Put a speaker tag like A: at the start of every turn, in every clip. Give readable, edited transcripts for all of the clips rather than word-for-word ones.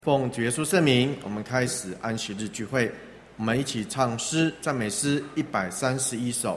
A: 奉主耶稣圣名，我们开始安息日聚会。我们一起唱诗，赞美诗131首。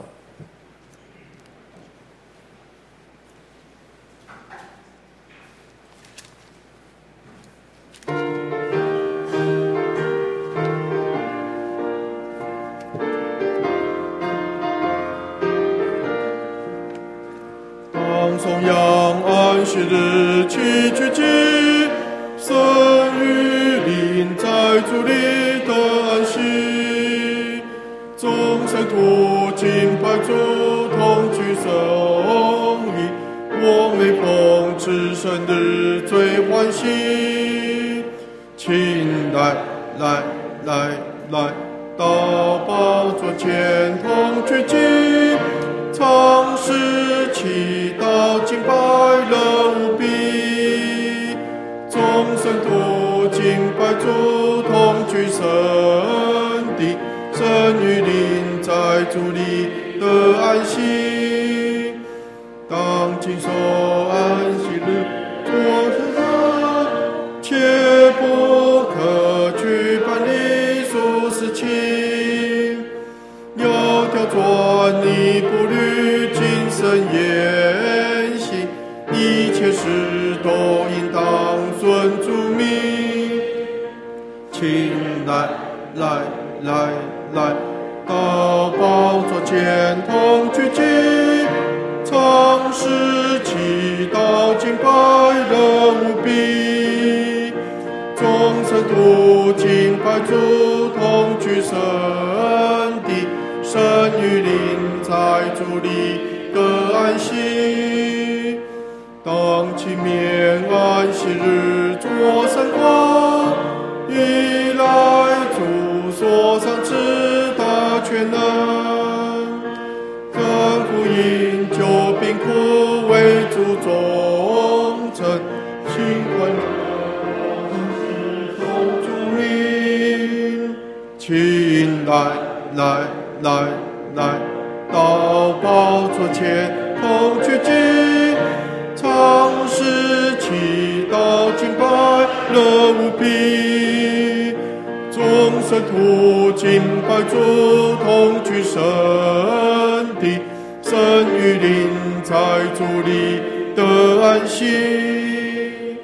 A: 当颂扬安息日祈聚集，神与灵在主里的安息，众圣徒敬拜主，同居圣意。我每逢至圣日最欢喜，请来到宝座前同聚集，唱诗祈祷敬拜乐无比。众圣徒敬拜主，同居圣地，神与灵在主里的安息。当谨守安息日，做圣的，切不可举办礼俗事情，要调转你步履，谨慎言行，一切事都应当遵主命。请来到宝座前同聚集，唱诗祈祷敬拜乐无比。众圣徒敬拜主，同居圣地，神与灵在主里的安息。当纪念安息日作圣光，以来主所赏赐的全能，看福音救贫苦，为主忠诚，心宽奉主名。请来到宝座前同聚集，唱诗祈祷敬拜乐无比。众圣徒敬拜主，同居圣地，神与灵在主里的安息。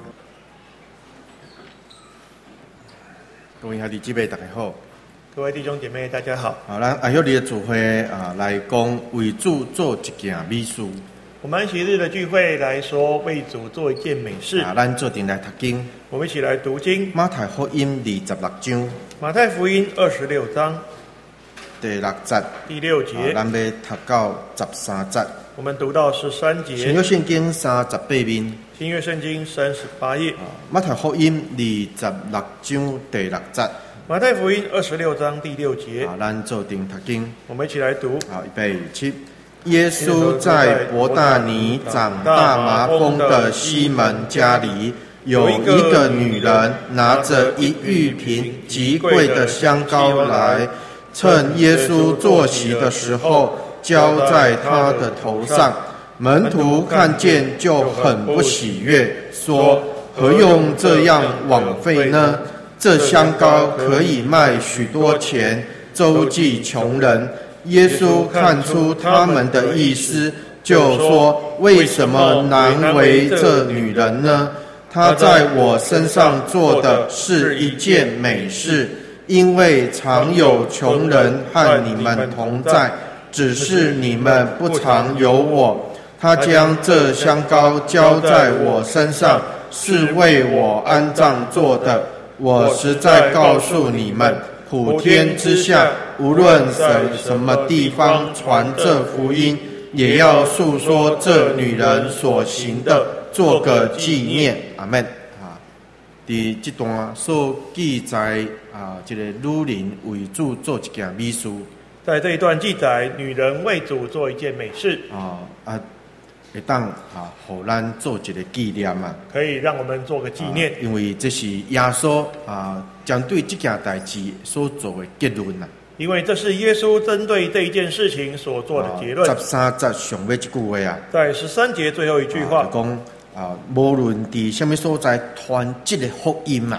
A: 各位兄弟姊妹大家好，
B: 各位弟兄姐妹大家好。
A: 咱安息日的聚会来讲为主做一件美事。
B: 我们安息日的聚会来说，为主做一件美事。
A: 咱做阵来读经。
B: 我们一起来读经。
A: 马太福音26章。
B: 马太福音26章
A: 第6节。
B: 第6节。
A: 咱要读到13节。
B: 我们读到13节。
A: 新约圣经38面。
B: 新约圣经38页。
A: 马太福音26章第6节。
B: 马太福音26章第6节。
A: 咱做阵读经。
B: 我们一起来读。
A: 预备起。耶稣在伯大尼长大麻风的西门家里，有一个女人拿着一玉瓶极贵的香膏来，趁耶稣坐席的时候，浇在他的头上。门徒看见就很不喜悦，说：何用这样枉费呢？这香膏可以卖许多钱，周济穷人。耶稣看出他们的意思，就说：为什么难为这女人呢？她在我身上做的是一件美事，因为常有穷人和你们同在，只是你们不常有我。她将这香膏浇在我身上，是为我安葬做的。我实在告诉你们，普天之下，无论在什么地方传这福音，也要述说这女人所行的，做个纪念。阿们。在这段所记载这个女人为主做一件美事。
B: 在这一段记载，女人为主做一件美事。
A: 会当互咱做一个纪念
B: 可以让我们做个纪念。
A: 因为这是耶稣针对这件代志所做的结论
B: 因为这是耶稣针对这一件事情所做的结论。
A: 13节上尾一句话
B: 在13节最后一句话，
A: 讲无论伫什么所在传这个福音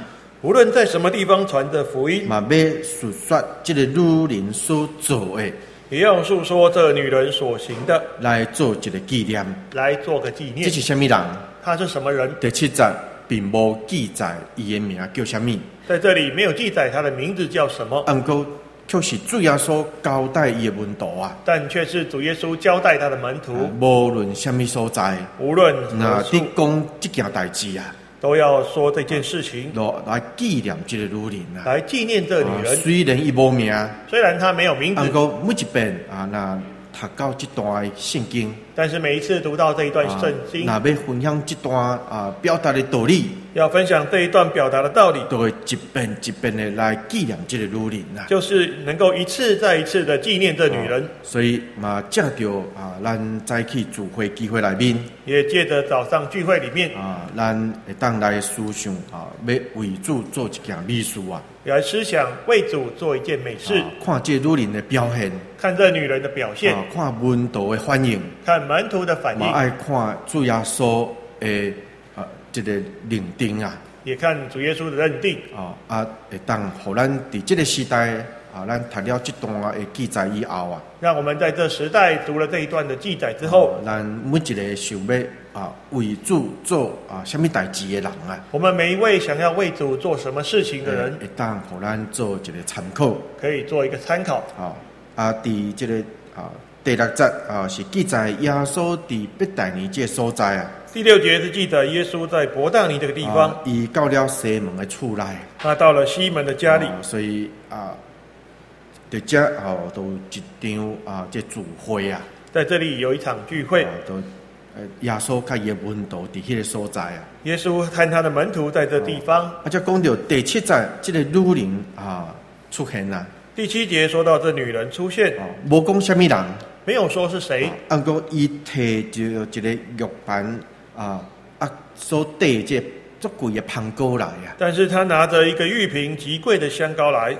B: 无论在什么地方传的福音，
A: 嘛要述说这个女人所做的，
B: 也要述说这女人所行的，
A: 来做一个纪念。
B: 来做个纪念
A: 这。是什么人？
B: 她是什么人？
A: 第7节并无记载伊的名叫什么，
B: 在这里没有记载她的名字叫什么，
A: 不过却是主耶稣交代伊的门徒啊。
B: 但却是主耶稣交代他的门徒，
A: 无论什么所在，
B: 无论
A: 那
B: 何处
A: 你讲这件代志啊，
B: 都要说这件事情，
A: 来纪念这个女人啊。
B: 来纪念这女人。
A: 虽然伊无名，
B: 虽然她没有名字
A: 不，过每一遍啊，那读到这段圣经，
B: 但是每一次读到这一段圣经，
A: 那要分享这段表达的道理，
B: 要分享这一段表达的道理，
A: 都会一遍一遍的来纪念这个女人啊。
B: 就是能够一次再一次的纪念这女人。
A: 所以嘛，借着咱早起聚会机会内面
B: 也借着早上聚会里面，
A: 咱会当来思想要为主做一件美事啊。
B: 来思想为主做一件美事，
A: 看这女人的表现，
B: 看这女人的表现，
A: 看门徒的反应，
B: 看门徒的反应，
A: 爱看主耶稣的这个认定啊。
B: 也看主耶稣的认定。
A: 会当互咱伫这个时代咱读了这段的记载以后啊，
B: 让我们在这时代读了这一段的记载之后，
A: 咱每一个想要为主做什么代志的人啊，
B: 我们每一位想要为主做什么事情的人，
A: 会当互咱做一个参考。
B: 可以做一个参考。
A: 伫这个第6节是记载耶稣伫伯大尼这个所在啊。
B: 第6节是记载耶稣在伯大尼这个地方，
A: 伊到了西门的厝内，
B: 他到了西门的家里，
A: 所以在这都有一场这聚会啊，
B: 在这里有一场聚会，
A: 都耶稣甲伊的门徒伫迄个所在啊。
B: 耶稣和他的门徒在这地方。
A: 才讲到第7节，这个女人出现啦。
B: 第7节说到这女人出现，
A: 无讲什么人，
B: 没有说是谁，
A: 不过伊摕着一个玉盘所缀这足贵的香膏来啊。
B: 但是他拿着一个玉瓶极贵的香膏来。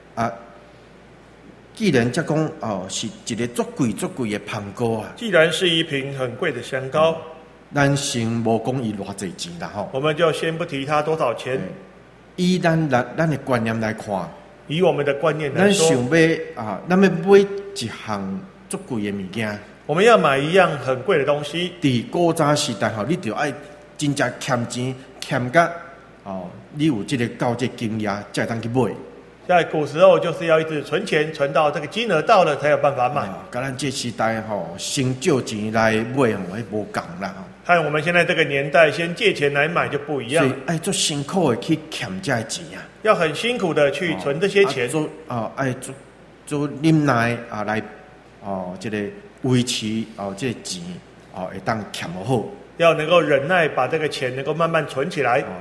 A: 既然才讲是一个足贵的香膏啊，
B: 既然是一瓶很贵的香膏，
A: 咱先无讲伊偌济钱啦吼。
B: 我们就先不提它多少钱。
A: 以咱的观念来看，
B: 以我们的观念来说，
A: 咱想要咱要买一项足贵的物件，
B: 我们要买一样很贵的东西。
A: 伫古早时代你就爱真正欠钱欠甲你有这个到这金额才会当去买。
B: 在古时候，就是要一直存钱，存到这个金额到了才有办法买。
A: 跟咱这时代先借钱来买那无共啦。
B: 和我们现在这个年代先借钱来买就不一样。
A: 所以爱做辛苦的去欠这些钱啊，
B: 要很辛苦的去存这些钱。
A: 爱做忍耐来这个维持这个钱会当欠好。
B: 要能够忍耐，把这个钱能够慢慢存起来。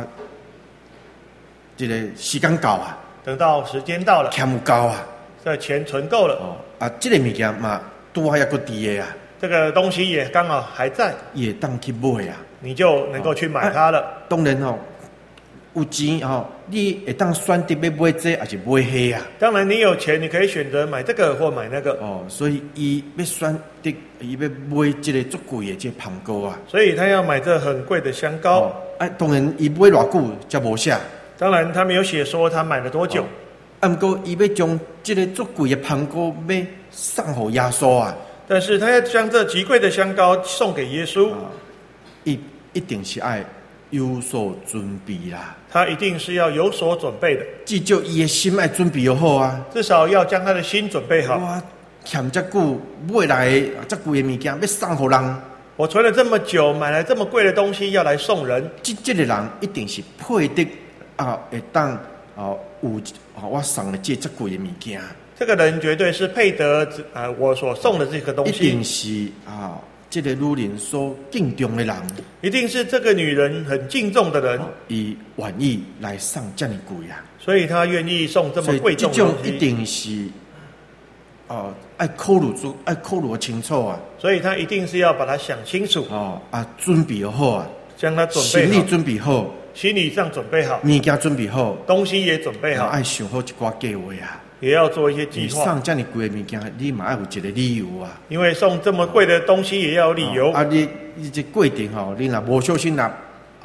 A: 这个时间到啊。
B: 等到时间到了，
A: 欠有够啊，
B: 这钱存够了，
A: 这个物件嘛，拄好还佫伫的啊，
B: 这个东西也刚好还在，
A: 也当去买啊，
B: 你就能够去买它了。
A: 当然有钱你会当选择要买这还是买迄啊。
B: 当然，你有钱，你可以选择买这个或买那个。
A: 所以伊要选择，伊要买这个足贵的这香膏啊。
B: 所以他要买这很贵的香膏。
A: 当然伊买偌久才无写。
B: 当然，他没有写说他买了多久。
A: 不过，伊要将这个足贵的香膏要送给耶稣啊。
B: 但是他要将这极贵的香膏送给耶稣，
A: 一定是爱有所准备啦。
B: 他一定是要有所准备的。
A: 至少伊的心爱准备好啊。
B: 至少要将他的心准备好。
A: 我欠这久买来这贵的物件要送给人。
B: 我存了这么久，买来这么贵的东西要来送人。
A: 这个人一定是配得。会当有我送的这贵的物件，
B: 这个人绝对是配得我所送的这个东西。
A: 一定是这个女人所敬重的人，
B: 一定是这个女人很敬重的人，
A: 伊愿意来送这么贵啊，
B: 所以他愿意送这么贵重的东西。
A: 这种一定是爱考虑清楚啊，
B: 所以他一定是要把它想清楚
A: 准备好啊，
B: 将它准备好，
A: 心理准备好。
B: 心理上准备好，
A: 物件准备好，
B: 东西也准备好，
A: 爱想好一寡计划啊，
B: 也要做一些计划。
A: 送这么贵的物件，你嘛要有一个理由啊。
B: 因为送这么贵的东西也要有理由。
A: 你这过程你若无小心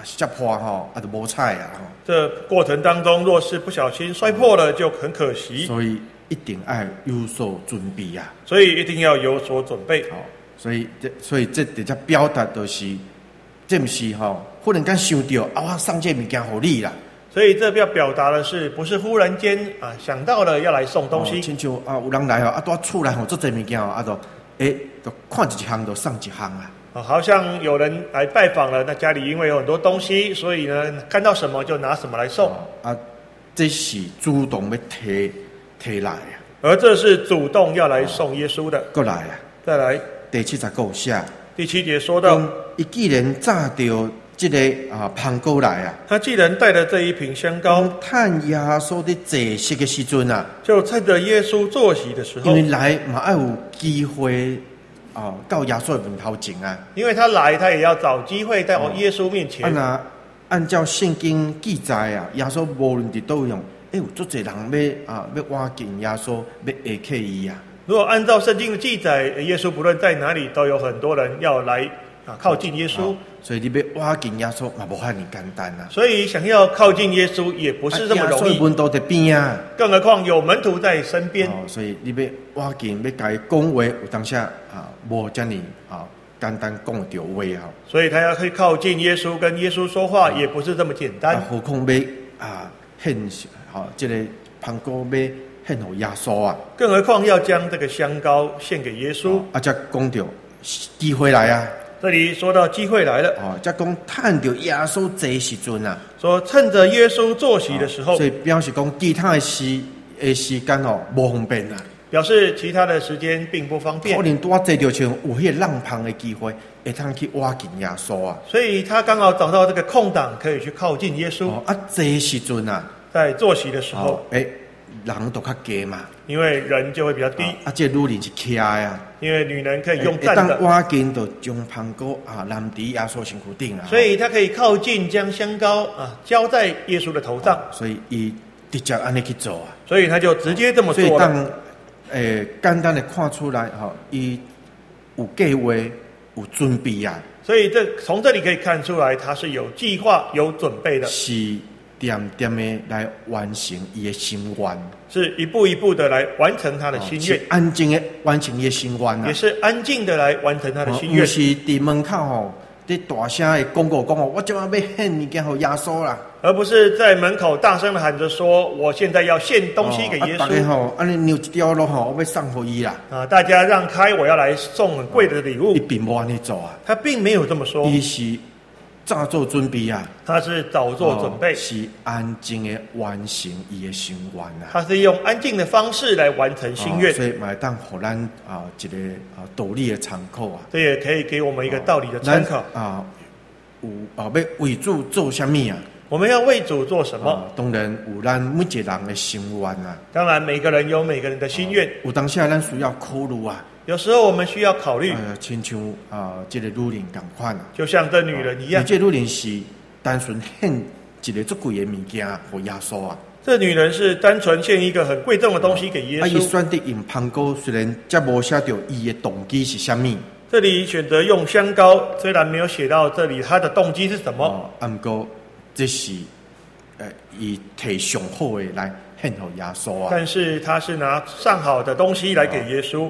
A: 摔破吼，就无彩啊吼。
B: 这过程当中，若是不小心摔破了，就很可惜。
A: 所以一定要有所准备啊。
B: 所以一定要有所准备。
A: 所以这直接表达就是，这不是吼，忽然间想到我送这物件给你啦。
B: 所以这要表达的是，不是忽然间想到了要来送东西。
A: 亲像有人来到厝内做这物件就看一项就送一项啊。
B: 好像有人来拜访了，那家里因为有很多东西，所以呢，看到什么就拿什么来送。
A: 这是主动要提来啊。
B: 而这是主动要来送耶稣的。
A: 过来啊，
B: 再来
A: 第79写，
B: 第7节说到，
A: 伊既然炸掉这个香膏来啊，
B: 他既然带了这一瓶香膏，
A: 趁耶稣的坐席的时阵啊，
B: 就趁着耶稣坐席的时候，
A: 因为来嘛要有机会到耶稣的面头前啊，
B: 因为他来，他也要找机会到耶稣面前。
A: 按照圣经记载啊，耶稣无论伫倒样，有足侪人要挖近耶稣，要下客伊啊。
B: 如果按照圣经的记载，耶稣不论在哪里，都有很多人要来靠近耶稣。
A: 所以你要挖近耶稣嘛，无遐尼简单啊。
B: 所以想要靠近耶稣也不是这么容易。
A: 耶稣门徒在边啊，
B: 更何况有门徒在身边。
A: 所以你要挖近，要甲伊讲话，有当下无遮尼简单讲得到话啊。所
B: 以他要去靠近耶稣，跟耶稣说话，也不是这么简单。
A: 何况要献这个香膏要献给耶稣啊。
B: 更何况要将这个香膏献给耶稣。
A: 才讲到机会来啊。
B: 这里说到机会来了，
A: 才讲趁着耶稣坐时阵啊，
B: 说趁着耶稣坐席的时候，
A: 所以表示讲其他的时间无方便啊，
B: 表示其他的时间并不方便。
A: 可能多坐着像有迄个浪旁的机会，会通去挖近耶稣啊。
B: 所以他刚好找到这个空档，可以去靠近耶稣。
A: 坐时阵啊，
B: 在坐席的时候，
A: 人都较低嘛，
B: 因为人就会比较低。
A: 这女人是徛的啊，
B: 因为女人可以用站的。
A: 当挖近就将香膏淋伫耶稣身躯顶啊。
B: 所以他可以靠近，将香膏浇在耶稣的头上。
A: 所以伊直接安尼去做啊。
B: 所以他就直接这么做了。
A: 所以简单的看出来伊有计划、有准备啊。
B: 所以从这里可以看出来，他是有计划、有准备的。
A: 是点点的来完成伊的心愿，
B: 是一步一步的来完成他的心愿，
A: 安静的完成伊的心愿啊，
B: 也是安静的来完成他的心愿。
A: 不是伫门口在大声的讲我今晚要献物件给耶稣啦，
B: 而不是在门口大声的喊着说，我现在要献东西给耶稣。
A: 大家安尼扭一条路我要送给伊啦。
B: 大家让开，我要来送很贵的礼物。
A: 伊并无安尼做啊，
B: 他并没有这么说。
A: 伊是早做准备啊，
B: 他是早做准备，
A: 是安静的完成伊的心愿啊。
B: 他是用安静的方式来完成心愿，
A: 所以买当互咱一个道理的参考啊。
B: 这也可以给我们一个道理的参考
A: 有要为主做什么啊？
B: 我们要为主做什么？
A: 当然有咱每一个人的心愿啊。
B: 当然，每个人有每个人的心愿。有
A: 当下咱需要考虑啊。有
B: 时候我们需要考虑，
A: 亲像这个女人同款啊，
B: 就像这女人一样。
A: 这女人是单纯献一个足贵的物件给耶稣啊。
B: 这女人是单纯献一个很贵重的东西给耶稣。
A: 伊选择用香膏，虽然才无写到伊的动机是什么。
B: 这里选择用香膏，虽然没有写到这里他的动机是什么，
A: 不过这是以摕上好的来献给耶稣啊。
B: 但是他是拿上好的东西来给耶稣。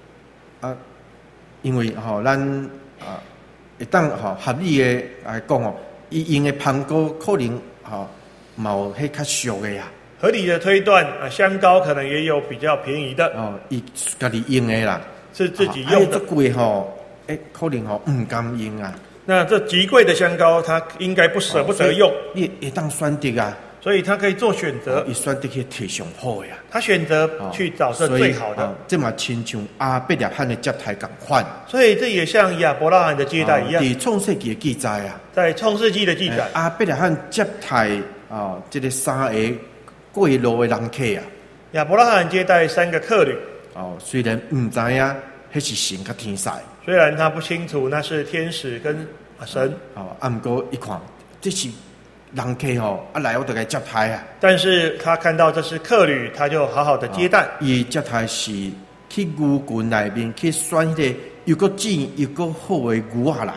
A: 因为咱会当合理的来讲伊用的香膏可能嘛有迄较俗的啊。
B: 合理的推断香膏可能也有比较便宜的
A: 伊家己用的啦，
B: 是自己用的。
A: 这贵可能唔甘用啊。
B: 那这极贵的香膏，他应该不舍不得用。
A: 你会当选择啊。
B: 所以他可以做选择，
A: 伊选择去摕上好的啊。
B: 他选择去找这最好的。
A: 这嘛亲像伯利罕的接待同款。
B: 所以这也像亚伯拉罕的接待一样。
A: 在创世纪的记载啊，
B: 在创世纪的记载，
A: 伯利罕接待这个3个过路的人客啊。
B: 亚伯拉罕接待3个客旅。
A: 虽然唔知影迄是神甲天使，
B: 虽然他不清楚那是天使跟神。
A: 不过一看，这是。人客来我就该接待啊，
B: 但是他看到这是客旅，他就好好的接待。
A: 伊接待是去牛群内面去选迄个又个正又个好的牛仔来啊。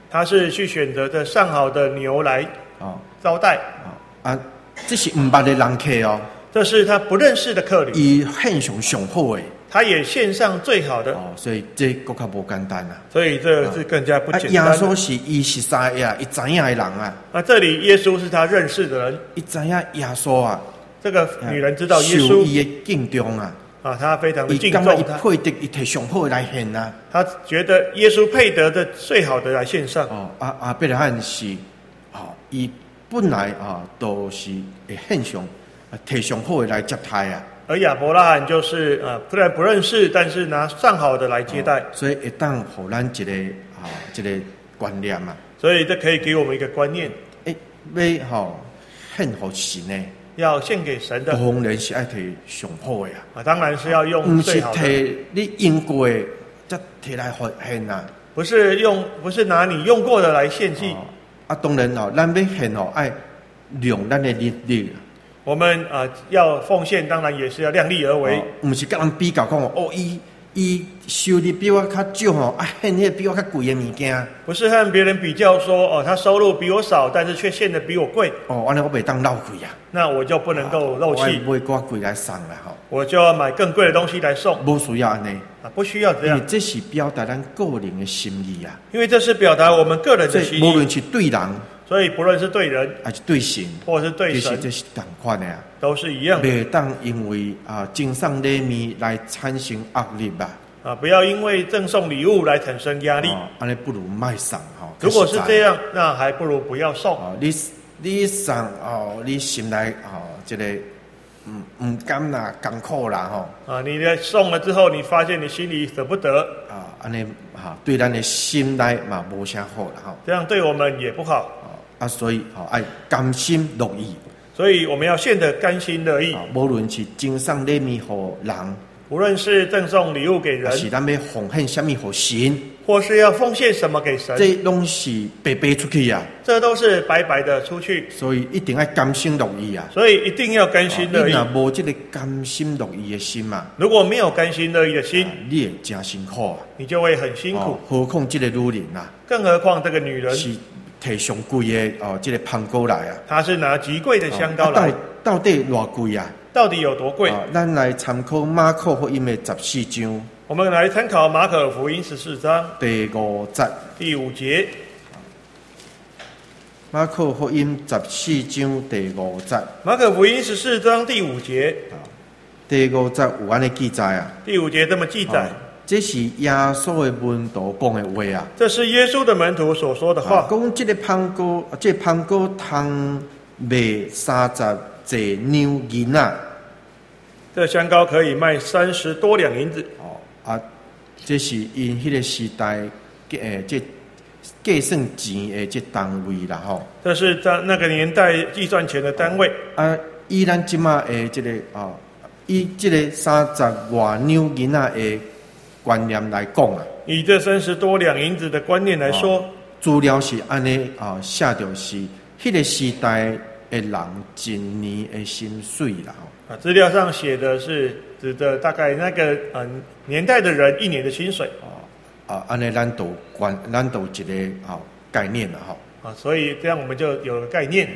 B: 他是去选择的上好的牛来招待。
A: 这是唔捌的人客哦，
B: 这是他不认识的客旅，
A: 伊献上上好的，
B: 他也献上最好的。
A: 所以这更加无简单啊。
B: 所以这是更加不简单。
A: 耶稣是伊是啥呀？伊知影的人啊。
B: 这里耶稣是他认识的人，
A: 伊知影耶稣啊。
B: 这个女人知道耶稣，
A: 受伊的敬重啊。
B: 他非常的敬重他，
A: 伊配得伊摕上好的来献啊。
B: 他觉得耶稣配得的最好的来献上。
A: 伯拉罕是伊本来都是会献上摕上好的来接待啊。
B: 而亚伯拉罕就是虽然不认识，但是拿上好的来接待。
A: 所以会当互咱一个观念啊。
B: 所以这可以给我们一个观念，
A: 要献给神呢。
B: 要献给神的，
A: 当然是爱摕上好的
B: 当然是要用最好的，
A: 不是摕你用过的再摕来献啊，
B: 不是拿你用过的来献祭。
A: 当然咱要献爱量咱的力。
B: 我们要奉献，当然也是要量力而为，
A: 不是跟人比较讲伊收入比我较少献迄比我较贵的物件。
B: 不是和别人比较说他收入比我少，但是却献的比我贵。
A: 安尼我袂当漏气啊。那
B: 我就不能够漏气。
A: 我买更贵来送啦
B: 我就要买更贵的东西来送。
A: 不需要安尼
B: 不需要这样。
A: 因为这是表达咱个人的心意啊。
B: 因为这是表达我们个人的心意。
A: 无论是对人，
B: 所以不论是对人，
A: 还是对神，
B: 或是对神，
A: 这是同款的啊，
B: 都是一样的。
A: 袂当因为赠送礼物来产生压力吧。
B: 不要因为赠送礼物来产生压力。
A: 安尼不如卖送
B: 如果是这样，那还不如不要送。
A: 你送你心内这个唔甘啦，艰苦啦
B: 你送了之后，你发现你心里舍不得
A: 安尼对咱的心内嘛无啥好啦
B: 这样对我们也不好
A: 所以爱甘心乐意。
B: 所以我们要献得甘心乐意。
A: 无论是赠送礼物互人，
B: 无论是赠送礼物给人，
A: 是咱要奉献什么给神，
B: 或是要奉献什么给神，
A: 这拢是白白出去啊。
B: 这都是白白的出去。
A: 所以一定要甘心乐意啊。
B: 所以一定要甘心乐意。
A: 你若无这个甘心乐意的心嘛，
B: 如果没有甘心乐意的心，
A: 你会真辛苦啊。
B: 你就会很辛苦。
A: 何况这个女人啊，
B: 更何况这个女人
A: 是摕上贵的这个香膏来啊。
B: 她是拿极贵的香膏来。
A: 到底偌贵啊？
B: 到底有多贵？
A: 咱来参考马可福音的14章。
B: 我们来参考马可福音14章
A: 第5节。
B: 第5节。
A: 马可福音14章第5节。
B: 马可福音14章第5节。
A: 第5节有安尼记载啊。
B: 第5节这么记载。
A: 这是耶稣的门徒讲的话啊。
B: 这是耶稣的门徒所说的话。
A: 讲这个香膏，这香膏通卖30只牛银啊。
B: 这香膏可以卖30多两银子。
A: 这是因迄个时代这计算钱的这单位啦
B: 这是在那个年代计算钱的单位。
A: 以咱即马的这个以这个30外牛银的观念来讲啊。
B: 以这30多两银子的观念来说，
A: 资料是安尼写着是迄个时代的人一年的薪水啦。
B: 资料上写的是指的大概那个年代的人一年的薪水。
A: 安尼咱都一个概念啦
B: 所以这样我们就有个概念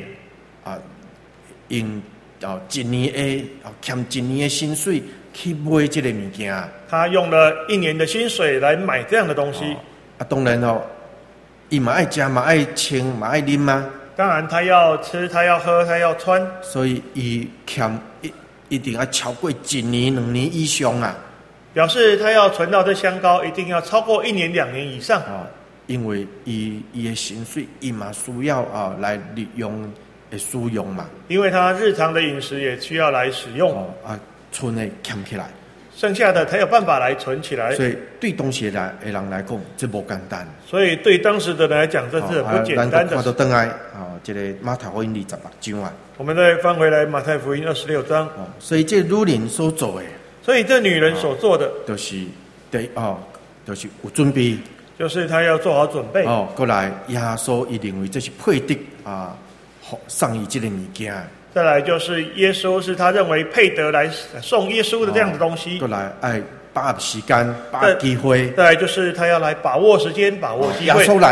A: 用一年的欠一年的薪水去买这个物件。
B: 他用了1年的薪水来买这样的东西。
A: 当然伊嘛爱食嘛爱穿嘛爱啉嘛。
B: 当然他要吃他要喝他要穿。
A: 所以伊欠一定要超过1年2年以上啊。
B: 表示他要存到这香膏一定要超过1年2年以上。
A: 因为伊的薪水伊嘛需要来利用使用嘛。
B: 因为他日常的饮食也需要来使用。
A: 存的欠起来。
B: 剩下的才有办法来存起来。
A: 所以对当时的人来讲，这不简单。
B: 所以对当时的人来讲，这是不简单的。
A: 看到回来这个马太福音26章啊。
B: 我们再翻回来马太福音26章。
A: 所以这女人所做的，
B: 所以这女人所做的，
A: 就是就是有准备，
B: 就是她要做好准备。
A: 过来耶稣伊认为这是配得送伊这个物件。
B: 再来就是耶稣是他认为配得来送耶稣的这样的东西。
A: 过来爱把握时间，把握机会。
B: 再来就是他要来把握时间，把握机会。
A: 耶稣来啊！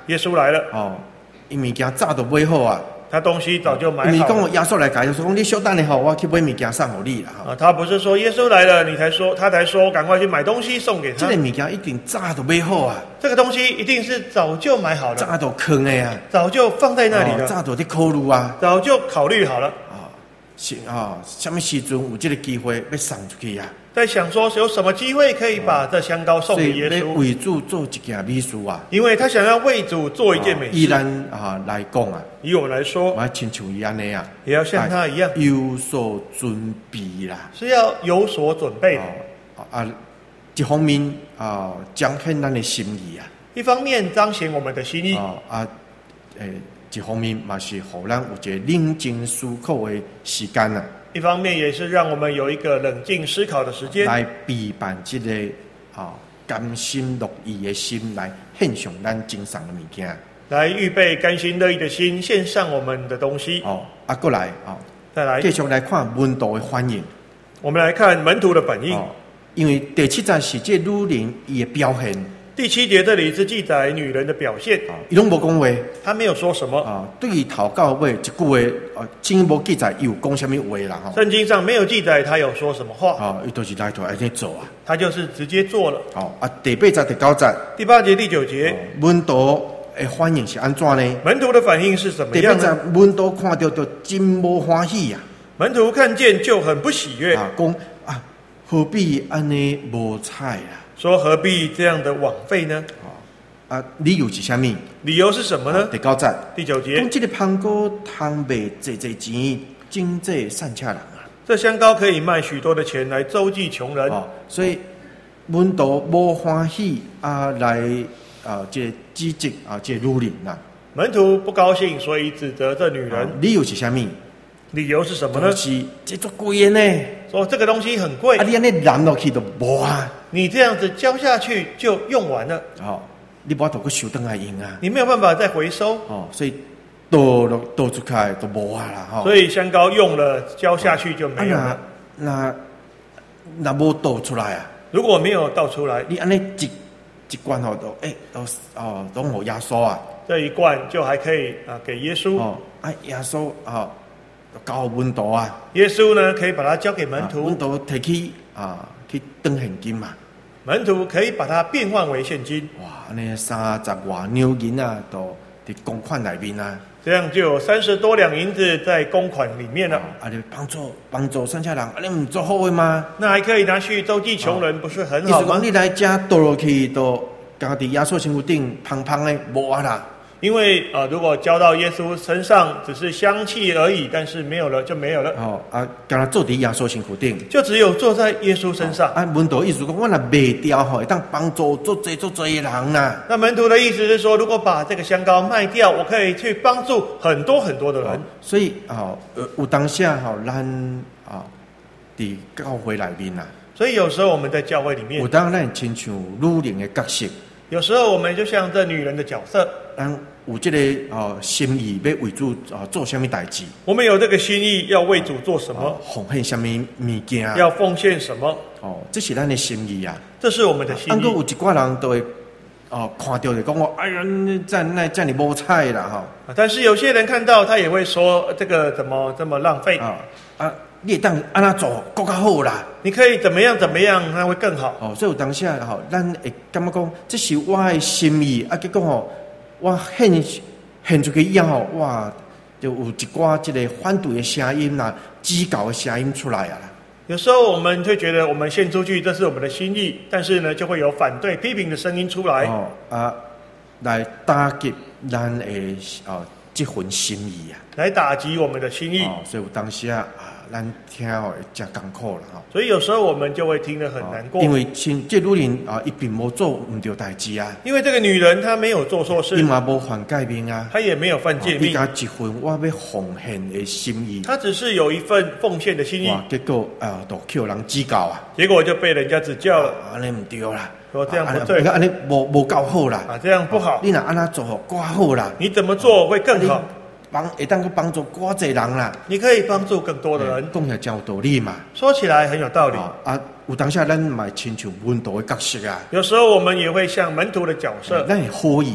B: 耶稣来了，
A: 哦，伊物件早都买好啊。
B: 他东西早就买
A: 伊讲
B: 好了。
A: 耶稣来甲耶稣讲，你小等下吼，我去买物件送互你啦。吼，
B: 他不是说耶稣来了，他才说赶快去买东西送给他。
A: 这个物件一定早都买好啊，
B: 这个东西一定是早就买好了，
A: 早都坑的啊，
B: 早就放在那里了，
A: 早都在考虑啊。
B: 早就考虑好了。
A: 是什么时阵有这个机会要送出去啊？
B: 在想说有什么机会可以把这香膏送给耶
A: 所以要
B: 稣，
A: 为主做一件美事啊。
B: 因为他想要为主做一件美
A: 以
B: 事。
A: 咱来讲啊，
B: 以我们来说，
A: 我亲像伊安尼啊，
B: 也要像他一样，
A: 有所准备啦。
B: 是要有所准备的。
A: 一方面彰显咱的心意啊。
B: 一方面彰显我们的心意，
A: 一方面嘛是互咱有一个冷静思考的时间啊。
B: 一方面也是让我们有一个冷静思考的时间，
A: 来备办这个甘心乐意的心来献上咱精神的物件，
B: 来预备甘心乐意的心，献上我们的东西。
A: 过来
B: 再来
A: 继续来看门徒的反应。
B: 我们来看门徒的反应。
A: 因为第7节是这女人伊的表现。
B: 第7节这里是记载女人的表现，
A: 伊拢无讲话，
B: 她没有说什么。
A: 对于头到尾一句话，真无记载有讲什么话啦。
B: 圣经上没有记载她有说什么话。
A: 伊都是来就安尼做啊。
B: 她就是直接做了。
A: 第8节、第9节、
B: 第8节、第9节，
A: 门徒的反应是安怎呢？
B: 门徒的反应是怎么样呢？
A: 第8节门徒看到就真无欢喜啊。
B: 门徒看见就很不喜悦，
A: 讲何必安尼无彩啊？
B: 说何必这样的枉费呢？
A: 理由是什么？
B: 理由是什么呢？
A: 第9节、
B: 第9节，
A: 讲这个香膏通卖济钱，经济善恰人啊。
B: 这香膏可以卖许多的钱来周济穷人，
A: 所以门徒无欢喜来这指责这女人啊。
B: 门徒不高兴，所以指责这女人。
A: 理由是什么？
B: 理由是什么呢？
A: 就是这做贵的呢。
B: 说这个东西很贵，
A: 你安尼揽落去就无啊。
B: 你这样子浇下去就用完了。
A: 你无法度去收回来用啊。
B: 你没有办法再回收。
A: 所以倒出去就无啊啦。
B: 所以香膏用了浇下去就没有了。
A: 那无倒出来啊？
B: 如果没有倒出来，
A: 你安尼一罐都互耶稣啊。
B: 这一罐就还可以给耶稣。
A: 耶稣交门徒啊。
B: 耶稣呢可以把它交给门徒。
A: 门徒提起去当现金嘛。
B: 门徒可以把它变换为现金。
A: 哇，安尼30多两银啊，都伫公款里面啊。
B: 这样就有30多两银子在公款里面了。
A: 你帮助善恰人，你唔做好的吗？
B: 那还可以拿去周济穷人，不是很好吗？
A: 意思讲你来家倒落去，都家己耶稣身躯顶胖胖的，无啊啦。
B: 因为如果浇到耶稣身上，只是香气而已，但是没有了就没有了。
A: 敢若坐伫耶稣身躯顶，
B: 就只有坐在耶稣身上。
A: 门徒意思讲，我若卖掉会当帮助做侪人啊。
B: 那门徒的意思是说，如果把这个香膏卖掉，我可以去帮助很多很多的人。
A: 所以有当下咱伫教会里面啊。
B: 所以有时候我们在教会里面，
A: 有当咱亲像女人的角色。
B: 有时候我们就像这女人的角色，
A: 咱有这个心意要为主做什么代志？
B: 我们有这个心意要为主做什么？
A: 奉献什么物件？
B: 要奉献什么？
A: 这是咱的心意啊！
B: 这是我们的心意。
A: 有一寡人都会看到就讲我，哎呀，这样无彩啦
B: 但是有些人看到他也会说，这个怎么这么浪费
A: 你当安那做更加好啦？
B: 你可以怎么样，那会更好。
A: 所以有当下咱会感觉讲，这是我的心意结果我献出去以后，哇，就有一寡这个反对的声音啦，指教的声音出来啊啦。
B: 有时候我们会觉得我们献出去，这是我们的心意，但是呢，就会有反对、批评的声音出来。
A: 来打击咱的这份心意啊，
B: 来打击我们的心意。
A: 所以有当下咱听会真艰苦啦。
B: 所以有时候我们就会听得很难过。
A: 因为这女人伊并无做唔对代志啊。
B: 因为这个女人她没有做错事，
A: 伊嘛无犯诫命啊。
B: 她也没有犯诫命。
A: 伊加一份我要奉献的心意。
B: 她只是有一份奉献的心意。
A: 结果都叫人指教啊。
B: 结果就被人家指教了。
A: 安尼唔对啦。
B: 说这样不对。
A: 安尼无够好啦。
B: 这样不好。
A: 你若安那做更好啦。
B: 你怎么做会更好？
A: 会当去帮助更多人啦，
B: 你可以帮助更多的人。
A: 讲起来真有道理嘛。
B: 说起来很有道理
A: 有当下咱嘛亲像门徒的角色啊。
B: 有时候我们也会像门徒的角色，
A: 咱会欢喜啊。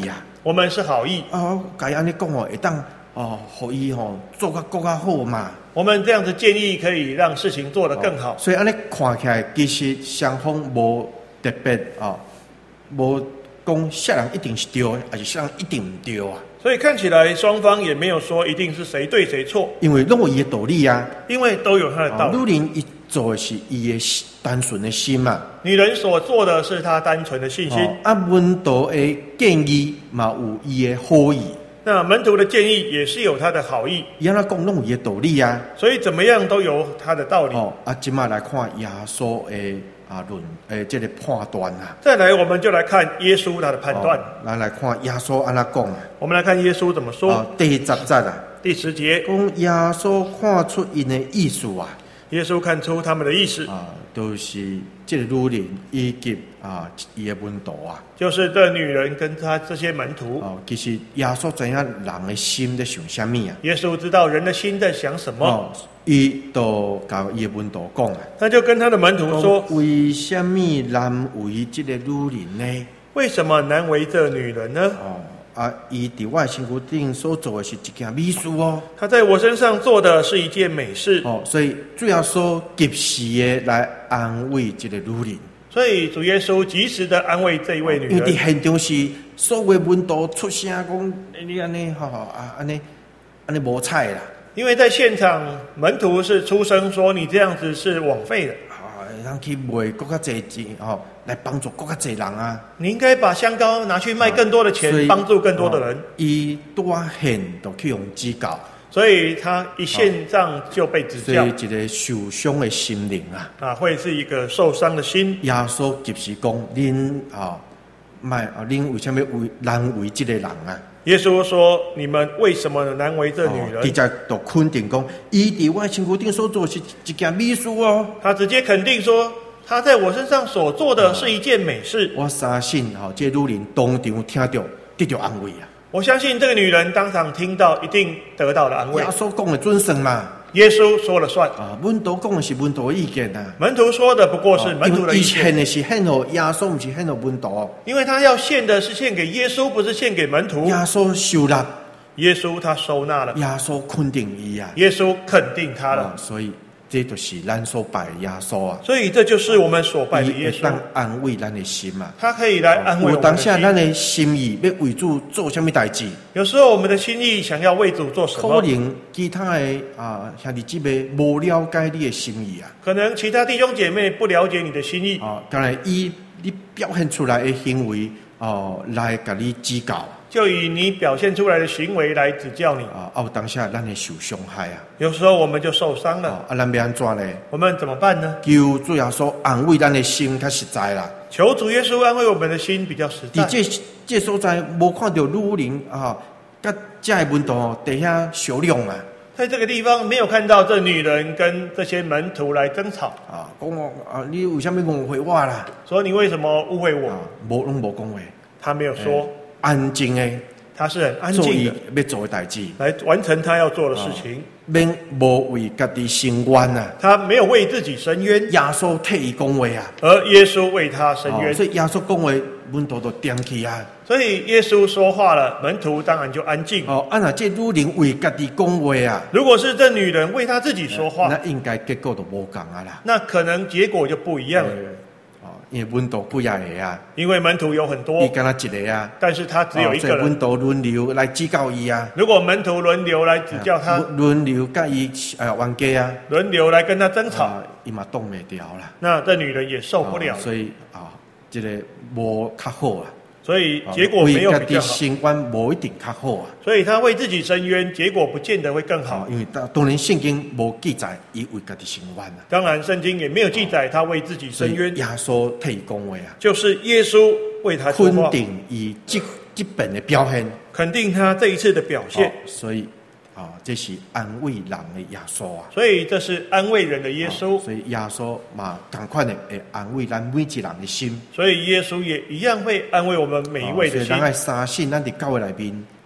B: 我们是好意
A: 啊，该安尼讲哦，会当哦，互伊吼做甲更加好嘛。
B: 我们这样子建议可以让事情做得更好。
A: 所以安尼看起来，其实双方无特别啊，无讲啥人一定是对，还是啥人一定唔对啊。
B: 所以看起来双方也没有说一定是谁对谁错，
A: 因为拢有伊的道理啊。
B: 因为都有他的道理。
A: 女人伊做的是伊的单纯的心嘛。
B: 女人所做的是她单纯的信心。
A: 门徒的建议嘛有伊的好意。
B: 那门徒的建议也是有他的好意。
A: 伊安那讲拢有伊的道理啊。
B: 所以怎么样都有他的道理。
A: 今麦来看耶稣的这个判断啊。
B: 再来，我们就来看耶稣他的判断。
A: 咱来看耶稣安那讲啊。
B: 我们来看耶稣怎么说。
A: 第10节啊。
B: 第10节
A: 讲耶稣看出因的意思啊。
B: 耶稣看出他们的意思
A: 就是这个女人以及伊的门徒啊。就是
B: 这女人跟他这些门徒。
A: 其实耶稣知影人的心在想什么啊。
B: 耶稣知道人的心在想什么。
A: 伊就甲伊的门徒讲啊。
B: 他就跟他的门徒说：
A: 为什么难为这个女人呢？
B: 为什么难为这女人呢？
A: 伊伫我的身躯顶所做的是一件美事哦。
B: 他在我身上做的是一件美事。
A: 所以主要说及时的来安慰这个女人。
B: 所以主耶稣及时的安慰这一位女人。
A: 因为伫现场是所有门徒出声讲，你安尼安尼无彩啦。
B: 因为在现场门徒是出声说你这样子是枉费的。
A: 咱去卖更加侪钱来帮助更加侪人啊。
B: 你应该把香膏拿去卖更多的钱，帮助更多的人。
A: 伊多现就去用指教。
B: 所以他一现账就被指教。
A: 所以一个受伤的心灵啊。
B: 会是一个受伤的心。
A: 耶稣及时讲，恁恁为什么难为这个人啊？
B: 耶稣说：你们为什么难为这女人？
A: 直接就肯定讲，伊伫我身躯顶所做是一件美事哦。
B: 他直接肯定说，他在我身上所做的是一件美事。
A: 我相信这女人当场听到得到安慰啊。
B: 我相信这个女人当场听到，一定得到了安慰。
A: 耶稣讲的准算嘛。
B: 耶稣说了算。
A: 门徒讲的是门徒的意见啊。
B: 门徒说的不过是门徒的意见。
A: 因为献的是献给耶稣，不是献给门徒。
B: 因为他要献的是献给耶稣，不是献给门徒。
A: 耶稣收纳。
B: 耶稣他收纳了。
A: 耶稣肯定伊啊。
B: 耶稣肯定他了。
A: 所以这就是咱所拜的耶稣啊。
B: 所以这就是我们所拜的耶稣。
A: 当安慰咱的心嘛。
B: 他可以来安慰我们的心。
A: 有当下咱的心意要为主做什么代志？
B: 有时候我们的心意想要为主做什么？
A: 可能其他的兄弟姊妹无了解你的心意啊。
B: 可能其他弟兄姐妹不了解你的心意。
A: 当然以你表现出来的行为来给你指教。
B: 就以你表现出来的行为来指教你。
A: 当下咱会受伤害啊。
B: 有时候我们就受伤了。
A: 咱要安怎呢？
B: 我们怎么办呢？
A: 求主耶稣安慰咱的心较实在啦。
B: 求主耶稣安慰我们的心比较实在。
A: 这所在无看到女人甲这的门徒伫遐小量啊。
B: 在这个地方没有看到这女人跟这些门徒来争吵。
A: 讲你为什么误会我啦？
B: 说你为什么误会我？
A: 拢无讲话。
B: 他没有说。
A: 安静的。
B: 他是很安静的，
A: 要做的代志，
B: 来完成他要做的事情，
A: 免无为家己伸冤啊。
B: 他没有为自己伸冤，
A: 耶稣替伊讲话啊，
B: 而耶稣为他伸冤。
A: 所以耶稣讲话，门徒就点起啊。
B: 所以耶稣说话了，门徒当然就安静。
A: 那这女人为家己讲话啊，
B: 如果是这女人为她自己说话，
A: 那应该结果就无同啊啦。
B: 那可能结果就不一样了。
A: 因为门徒不也个啊，
B: 因为门徒有很多，
A: 伊敢若一个啊，
B: 但是他只有一个人。
A: 门徒轮流来指教伊啊。
B: 如果门徒轮流来指教他，
A: 轮流甲伊冤家啊，
B: 轮流来跟他争吵，
A: 伊嘛挡袂掉啦。
B: 那这女人也受不了，
A: 所以这个无较好啊。
B: 所以结果没有比较好。
A: 伸冤无一定较好啊。
B: 所以他为自己伸冤，结果不见得会更好。
A: 因为当然圣经无记载伊为家己伸冤啊。
B: 当然圣经也没有记载他为自己伸冤。
A: 耶稣替伊讲话啊，
B: 就是耶稣为他说话，
A: 肯定伊这边的表现，
B: 肯定他这一次的表现。
A: 所以这是安慰人的耶稣啊。
B: 所以这是安慰人的耶稣。
A: 所以耶稣嘛同款的会安慰咱每一人的心。
B: 所以耶稣也一样会安慰我们每一位的心。
A: 所以咱要相信咱伫教会内面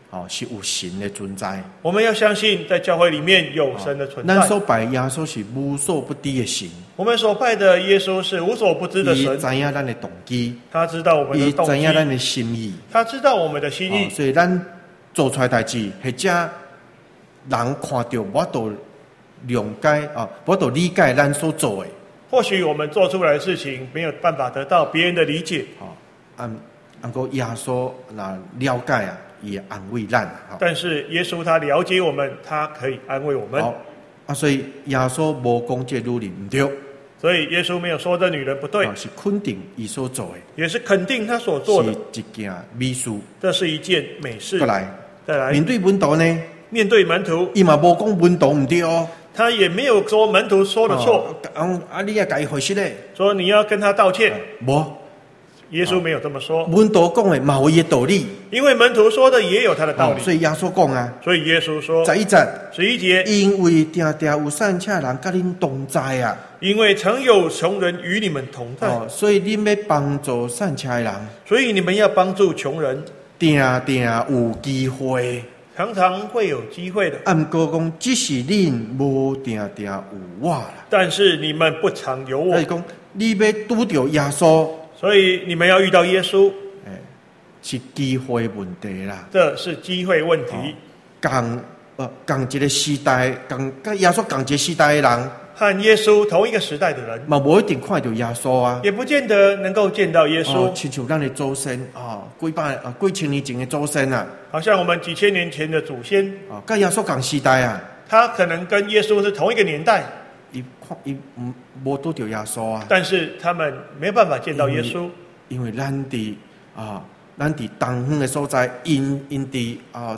A: 是有神的存在。
B: 我们要相信，在教会里面有神的存在。
A: 咱所拜耶稣是无所不知的神，
B: 我们所拜的耶稣是无所不知的神，
A: 伊知影咱的动机，
B: 他知道我们的动机，
A: 伊知影咱的心意，
B: 他知道我们的心意。
A: 所以咱做出来代志，或者人看到我都谅解我都理解咱所做的。
B: 或许我们做出来的事情没有办法得到别人的理解，
A: 按过耶稣那了解也安慰咱。
B: 但是耶稣他了解我们，他可以安慰我们。
A: 所以耶稣无讲这女人唔对，
B: 所以耶稣没有说这女人不对，
A: 是肯定伊所做的，
B: 也是肯定他所做的，
A: 是一件美事。
B: 这是一件美事。再来，
A: 面对门徒呢？
B: 面对门徒，
A: 伊嘛无讲门徒唔对哦。
B: 他也没有说门徒说的错，
A: 你也该回去嘞，
B: 说你要跟他道歉。
A: 无，
B: 耶稣没有这么说。
A: 门徒讲的嘛有伊的道理，
B: 因为门徒说的也有他的道理，
A: 所以耶稣讲啊。
B: 所以耶稣说
A: 11
B: 节，
A: 因为定定有善车人甲恁同在啊，
B: 因为曾有穷人与你们同在，
A: 所以恁要帮助善车人，
B: 所以你们要帮助穷人，
A: 定定有机会。
B: 常常会有机会的。
A: 不过讲，只是恁无定定有我啦。
B: 但是你们不常有我。
A: 所以讲，你要拄到耶稣，
B: 所以你们要遇到耶稣，
A: 是机会问题啦。
B: 这是机会问题。
A: 同一个时代，跟耶稣同一个时代的人，
B: 和耶稣同一个时代的人，
A: 嘛无一定看到耶稣啊，
B: 也不见得能够见到耶稣。
A: 亲像咱的祖先几千年前的祖先啊，
B: 好像我们几千年前的祖先
A: 跟耶稣同时代啊，
B: 他可能跟耶稣是同一个年代，
A: 伊无拄到耶稣啊，
B: 但是他们没有办法见到耶稣，
A: 因为咱伫东方的所在，因伫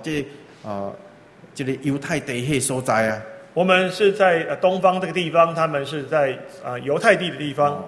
A: 这个犹太地迄所在啊。
B: 我们是在东方这个地方，他们是在犹太地的地方。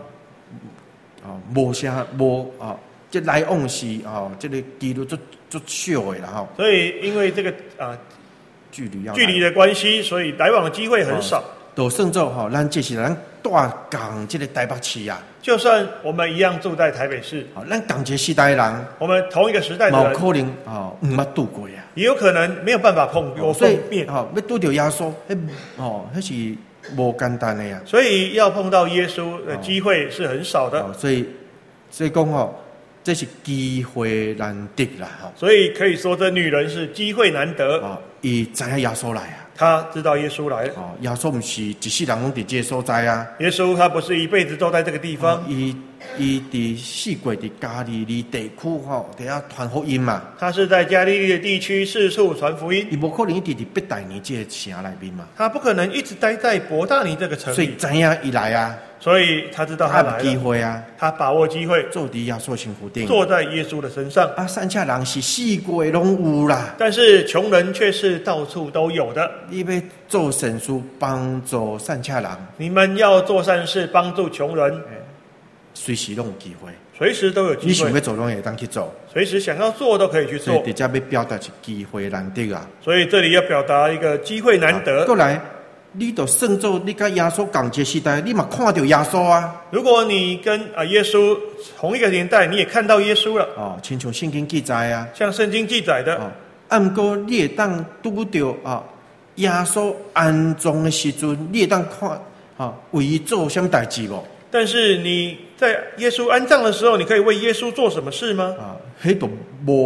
B: 这来往是这个距离足小的啦所以因为这个
A: 距
B: 离的关系，所以来往的机会很少。
A: 就算做咱这是咱住共这个台北市啊。
B: 就算我们一样住在台北市，
A: 咱同一个时代的人，
B: 我们同一个时代的人，
A: 有可能唔捌拄过啊，
B: 也有可能没有办法碰面。
A: 要拄到耶稣，迄是无简单的呀。
B: 所以要碰到耶稣的机会是很少的。
A: 所以讲这是机会难得啦。
B: 所以可以说，这女人是机会难得。
A: 伊知影耶稣来啊。
B: 他知道耶稣来了。
A: 耶稣不是一世人拢伫这个所在啊。
B: 耶稣他不是一辈子都在这个地方。
A: 伊伫四国伫加利利地区伫遐传福音嘛。
B: 他是在加利利的地区四处传福音。
A: 伊无可能一直伫伯大尼这个城内面嘛。
B: 他不可能一直待在伯大尼这个城里。
A: 所以知影伊来啊。
B: 所以他知道他来了。
A: 机会啊。
B: 他把握机会。
A: 坐伫耶稣身躯顶。
B: 坐在耶稣的身上。
A: 善车人是四国拢有啦。
B: 但是穷人却是到处都有的。
A: 你要做善事帮助善车人，
B: 你们要做善事帮助穷人，
A: 随时都有机会，
B: 随时都有机会。
A: 你想要做，拢会当去做，
B: 随时想要做都可以去做。
A: 所以这要表达是机会难得啊。
B: 所以这里要表达一个机会难得。
A: 过来，你就算做你跟耶稣同一个时代，你嘛看到耶稣啊。
B: 如果你跟耶稣同一个年代，你也看到耶稣了。
A: 亲像圣经记载啊，
B: 像圣经记载的。
A: 不过你会当拄到耶稣安葬的时阵，你会当看为伊做什么代志无？
B: 但是你在耶稣安葬的时候，你可以为耶稣做什么事吗？
A: 迄都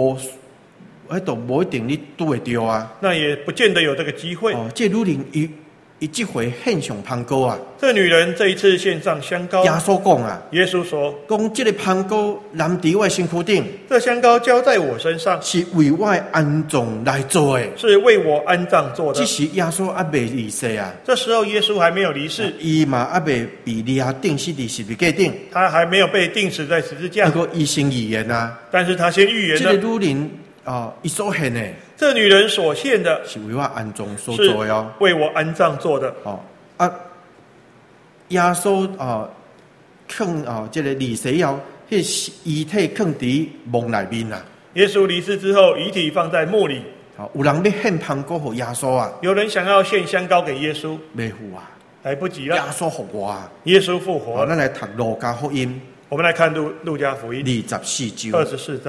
A: 无一定你拄会到啊。
B: 那也不见得有这个机会。
A: 这女人伊这回献上香膏啊。
B: 这女人这一次献上香膏。
A: 耶稣讲啊，
B: 耶稣说，
A: 讲这个香膏淋伫我身躯顶，
B: 这香膏浇在我身上，
A: 是为我安葬来做的，
B: 是为我安葬做的。
A: 只是耶稣还未离世啊。
B: 这时候耶稣还没有离世，
A: 伊嘛还未被抓钉死伫十字架顶，
B: 他还没有被钉死在十字架。
A: 不过伊先预言啊，
B: 但是他先预言了。
A: 这个女人伊所献的，
B: 这女人所献的
A: 是为我安葬所做的哦，
B: 为我安葬做的。
A: 耶稣这个离世后，迄遗体放伫墓内面啊。
B: 耶稣离世之后，遗体放在墓里。
A: 有人要献香膏给耶稣啊，
B: 有人想要献香膏给耶稣，
A: 没付啊，
B: 来不及了。
A: 耶稣复活啊，
B: 耶稣复活。
A: 咱来读路加福音，
B: 我们来看路加福音
A: 24章。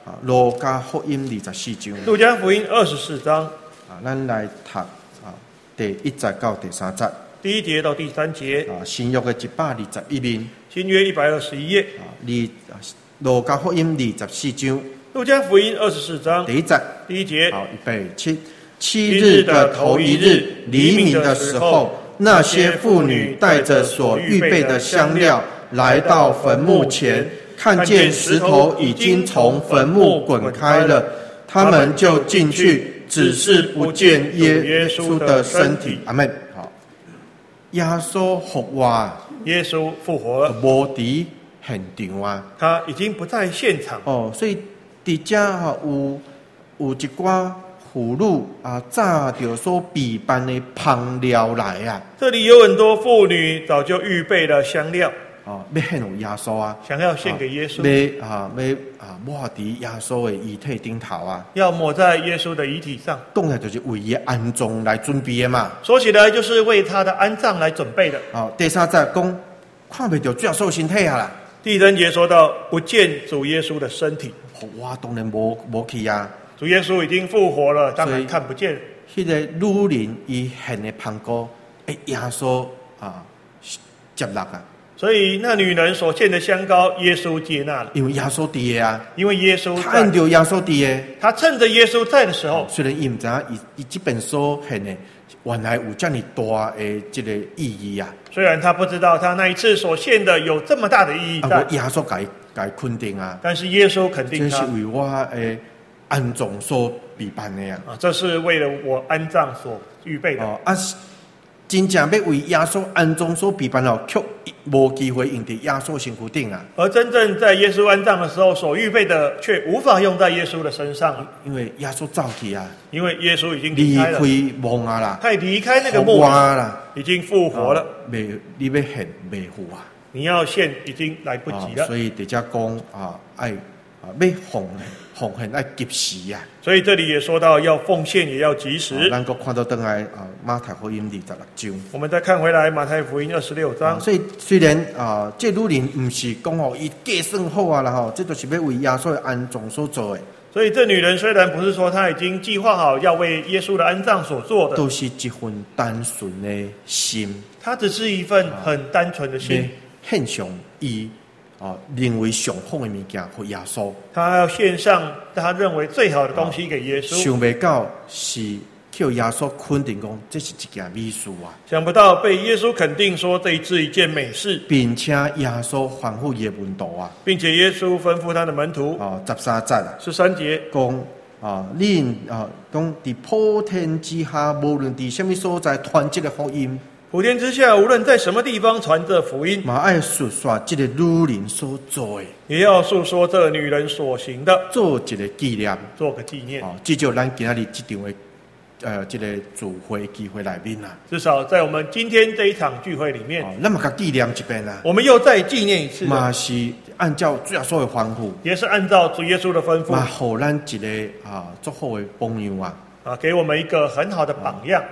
A: 路加福音24章。
B: 路加福音24章。
A: 咱来读第1节到第3節。
B: 第1節到第3節。
A: 新約嘅121面。
B: 新約121頁。
A: 路加福音24章。
B: 路加福音24章。
A: 第1節。
B: 第1節。
A: 好，預備7日的頭1日，黎明的時候，那些婦女帶着所預備的香料，來到墳墓前，看見石頭已經從墳墓滾開了，他們就進去，只是不見耶穌的身體。阿們。好，耶穌復活。
B: 耶穌復活了。
A: 無佇現場啊。
B: 他已經不在現場。
A: 所以佇遮有一寡婦女早就所備辦的香料來啊。
B: 這裡有很多婦女早就預備了香料。
A: 要獻給耶穌啊，
B: 想要獻給耶穌，
A: 要抹在耶穌的遺體頂頭啊，
B: 要抹在耶穌的遺體上。當然
A: 就是為伊安葬來準備的嘛。
B: 說起來就是為他的安葬來準備的。
A: 第3節講看不到主耶穌身體啊啦。
B: 第3節說到不見主耶穌的身體，
A: 哇，當然無去啊。
B: 主耶穌已經復活了，當然看不見。
A: 那個女人伊獻的香膏，耶穌接納啊。
B: 所以那女人所獻的香膏，耶穌接納了。
A: 因為耶穌在啊，
B: 因為耶穌
A: 他按照耶穌在，
B: 他趁着耶穌在的時候，
A: 雖然伊唔知伊這本所獻的原來有這麼大的這個意義啊。
B: 雖然他不知道他那一次所獻的有這麼大的意義在，
A: 耶穌給肯定啊。
B: 但是耶穌肯定他，
A: 這是為我安葬所備辦的啊。
B: 這是為了我安葬所預備的。
A: 真正要為耶穌安葬所備辦了，卻無機會用在耶穌身軀頂啊。
B: 而真正在耶穌安葬的時候所預備的，卻無法用在耶穌的身上，
A: 因為耶穌走去啊，
B: 因為耶穌已經離
A: 開墓啊啦，
B: 他離開那個墓啦，已經復活了。
A: 你要獻未赴啊？
B: 你要獻已經來不及了。
A: 所以直接講要奉獻要及時啊。
B: 所以這裡也說到要奉獻也要及時。
A: 咱個看到轉來馬太福音26章。
B: 我們再看回來馬太福音26章。
A: 所以雖然這女人唔是講伊計算好啊啦，這都是要為耶穌的安葬所做的。
B: 所以這女人雖然不是說她已經計劃好要為耶穌的安葬所做的，
A: 都是一份單純的心。
B: 她只是一份很單純的心，
A: 獻上伊認為上好的物件給耶穌。
B: 他要獻上他認為最好的東西給耶穌。
A: 想不到是叫耶穌肯定講，這是一件美事啊！
B: 想不到被耶穌肯定說這是一件美事，
A: 並且耶穌吩咐伊的門徒啊，
B: 並且耶穌吩咐他的門徒
A: 13節啊
B: ，13節
A: 講恁講在普天之下，無論在什麼所在傳這個福音。
B: 普天之下，無論在什麼地方傳這福音，
A: 嘛愛述說這個女人所做的，
B: 也要述說這女人所行的，
A: 做一個紀念，
B: 做個紀念。
A: 至少咱今日這場的這個聚會機會裡面啊，
B: 至少在我們今天這一場聚會裡面，
A: 咱嘛甲紀念一遍啊，
B: 我們又再紀念一次，
A: 嘛是按照主耶穌的吩咐，
B: 也是按照主耶穌的吩咐，
A: 嘛給咱一個足好的榜樣啊，
B: 給我們一個很好的榜樣，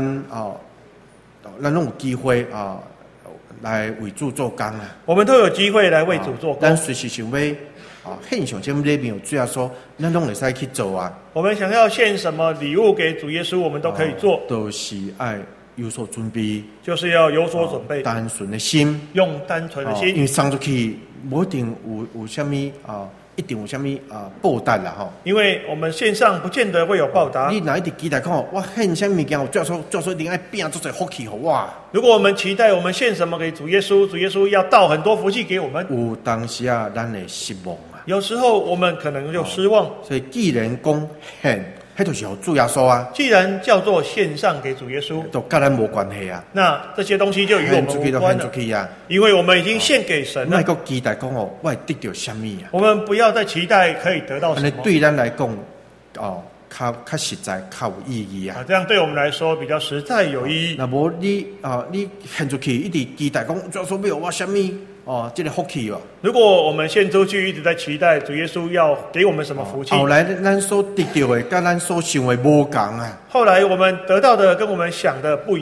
A: 咱攏有機會來為主做工啊！
B: 我們都有機會來為主做工。
A: 咱隨時想要獻上什麼禮物，主要說咱攏會使去做啊！
B: 我們想要獻什麼禮物給主耶穌，我們都可以做。
A: 都是愛有所準備，
B: 就是要有所準備。
A: 單純的心，
B: 用單純的心。
A: 因為送出去，無一定有什麼一定有什麼報答啦吼。因
B: 為我們線上不見得會有報答。
A: 你哪一直期待看我獻什麼物件，我主要說一定要變做福氣給我。如
B: 果我們期待我們獻什麼給主耶穌，主耶穌要倒很多福氣給我們，
A: 有當時啊，咱會失望啊。
B: 有時候我們可能就失望。
A: 所以既然講獻，迄就是予主耶穌啊。
B: 既然叫做獻上給主耶穌，
A: 就跟咱無關係啊。
B: 那這些東西就與我們無關了。因為我們已經獻給神了。
A: 那個期待講我會得到什麼啊？
B: 我們不要再期待可以得到什麼。
A: 對咱來講，較實在，較有意義啊。
B: 這樣對我們來說比較實在有意義。
A: 那無你獻出去，一直期待講主耶穌要我什麼？這個福氣哦。
B: 如果我們獻出去，一直在期待主耶穌要給我們什麼福氣，
A: 後來咱所得到的，跟咱所想的無同啊。
B: 後來我們得到的跟我們想的不一樣。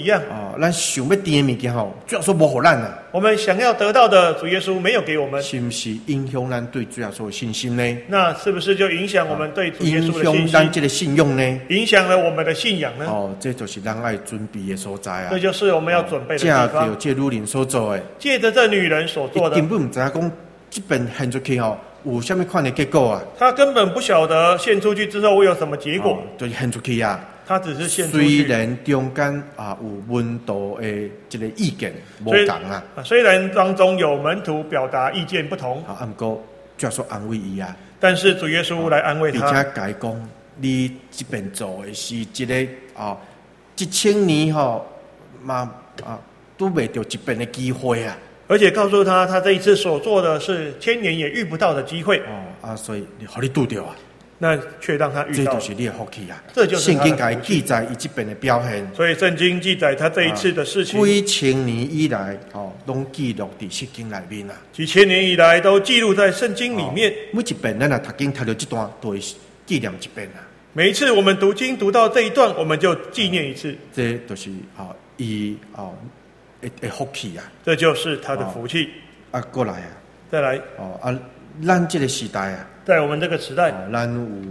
A: 咱想要甜的物件吼，主要说无互咱啊，
B: 我们想要得到的，主耶稣没有给我们，
A: 是不是影响咱对主耶稣的信心呢？
B: 那是不是就影响我们对主耶
A: 影
B: 稣的信
A: 响咱
B: 心？
A: 这个信用呢？
B: 影响了我们的信仰呢？
A: 这就是咱爱准备的所在啊。
B: 这就是我们要准备的地
A: 借
B: 方。
A: 着这女人所做的，
B: 借着这女人所做的，
A: 根本唔知影讲这边献出去吼，有啥物款的结果啊？
B: 他根本不晓得献出去之后会有什么结果，
A: 就是献出去啊。
B: 他只是献出
A: 虽
B: 去。
A: 然中间有门徒的这个意见无同啊，
B: 虽然当中有门徒表达意见不同，
A: 不过主要说安慰伊啊，
B: 但是主耶稣来安慰他，
A: 而且甲伊讲，你这边做的是一个1000年都未到一遍的机会啊。
B: 而且告诉他，他这一次所做的是千年也遇不到的机会。
A: 所以互你拄着啊，
B: 那却让他遇到，
A: 这就是你的福气啊。
B: 这就是
A: 圣经甲伊记载伊这边的表现。
B: 所以圣经记载他这一次的事情，
A: 几千年以来，拢记录伫圣经内面啊。
B: 几千年以来都记录在圣经里面。
A: 每一遍咱若读经读到这段，都会纪念一遍啊。
B: 每一次我们读经读到这一段，我们就纪念一次。
A: 这就是伊的福气啊。
B: 这就是他的福气。
A: 过来啊，
B: 再来
A: 咱这个时代啊，在
B: 我们这个时代，
A: 咱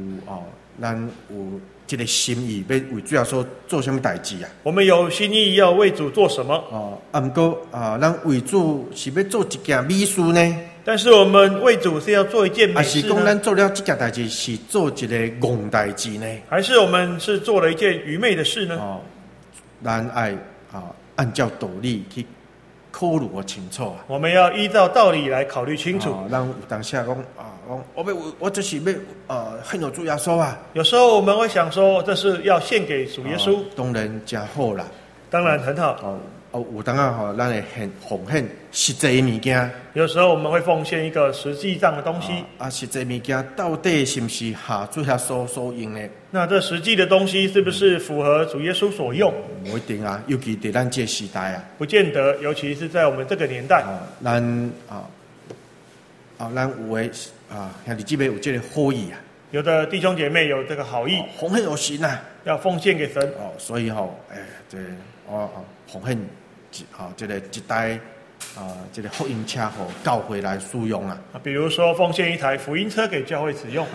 A: 有这个心意，要为主要说做什么代志啊？
B: 我们有心意要为主做什么？
A: 不过咱为主是要做一件美事呢？
B: 但是我们为主是要做一件美事呢？
A: 还是讲咱做了这件代志是做一个戆代志呢？
B: 还是我们是做了一件愚昧的事呢？
A: 咱爱按照道理去考虑清楚啊！
B: 我们要依照道理来考虑清楚。
A: 咱有当下讲我这是要献给主耶稣啊！
B: 有时候我们会想说，这是要献给主耶稣。
A: 当然真好啦，
B: 当然很好。
A: 有当啊咱会奉献实际的物件。
B: 有时候我们会奉献一个实际上的东西。
A: 实际物件到底是不是下主耶稣所用的？
B: 那这实际的东西是不是符合主耶稣所用？
A: 不一定啊，尤其在咱这个时代啊，
B: 不见得，尤其是在我们这个年代。
A: 咱有的兄弟姊妹有这个好意啊，
B: 有的弟兄姐妹有这个好意，
A: 奉献有神啊，
B: 要奉献给神。
A: 所以奉献这个一台这个福音车给教会来使用啊。
B: 比如说奉献一台福音车给教会使用。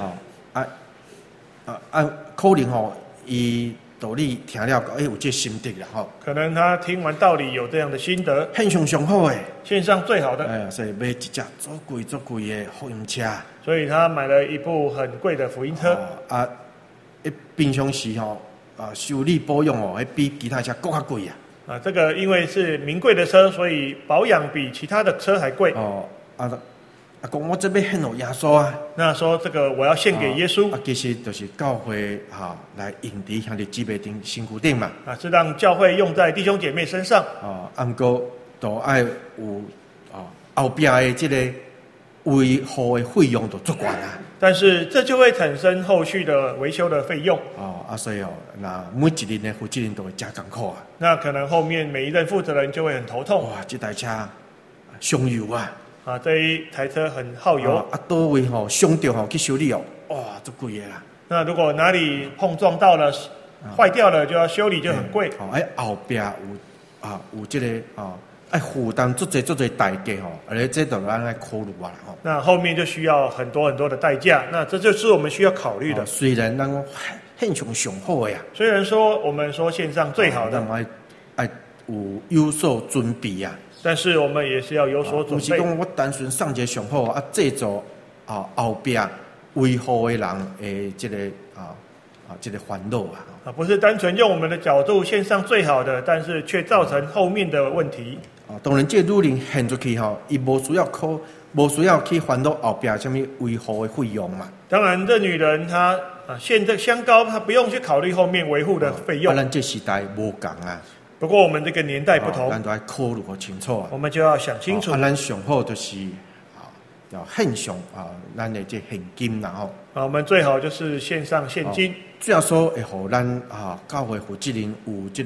A: 可能伊道理听了有这心得啦
B: 可能他听完道理有这样的心得。
A: 献上上好诶，
B: 献上最好的。
A: 所以买一只足贵的福音车。
B: 所以他买了一部很贵的福音车。
A: 平常时修理保养比其他车更加贵啊。
B: 这个因为是名贵的车，所以保养比其他的车还贵。
A: 讲我这边献给耶稣啊。
B: 那说这个我要献给耶稣。
A: 其实就是教会来用在兄弟姊妹身躯顶嘛。
B: 是让教会用在弟兄姐妹身上。
A: 不过都爱有后边的这个维护的费用都足高啊。
B: 但是这就会产生后续的维修的费用。
A: 所以那每一任的负责人都会加艰苦啊。
B: 那可能后面每一任负责人就会很头痛。
A: 这台车伤油啊。
B: 这一台车很耗油。
A: 多位伤到去修理足贵的啦。
B: 那如果哪里碰撞到了，坏掉了就要修理，就很贵。
A: 后边有这个爱负担足侪代价而且这都咱来考虑啦
B: 那后面就需要很多很多的代价，那这就是我们需要考虑的。
A: 虽然咱献上上好的呀，
B: 虽然说我们说献上最好的，
A: 爱有所准备啊。
B: 但是我们也是要有所准备。不
A: 是讲我单纯送一个上好制作后边维护的人的这个烦恼
B: 不是单纯用我们的角度献上最好的，但是却造成后面的问题。
A: 当然，这个女人献出去伊无需要去烦恼后边什么维护的费用嘛。
B: 当然，这女人她献这香膏，她不用去考虑后面维护的费用。
A: 咱这时代无同啊。
B: 不过我们这个年代不同，
A: 咱都要考虑清楚啊。
B: 我们就要想清楚。
A: 咱上好就是要献上咱的这现金啦
B: 我们最好就是献上现金。
A: 最好说会互咱教会负责人有这个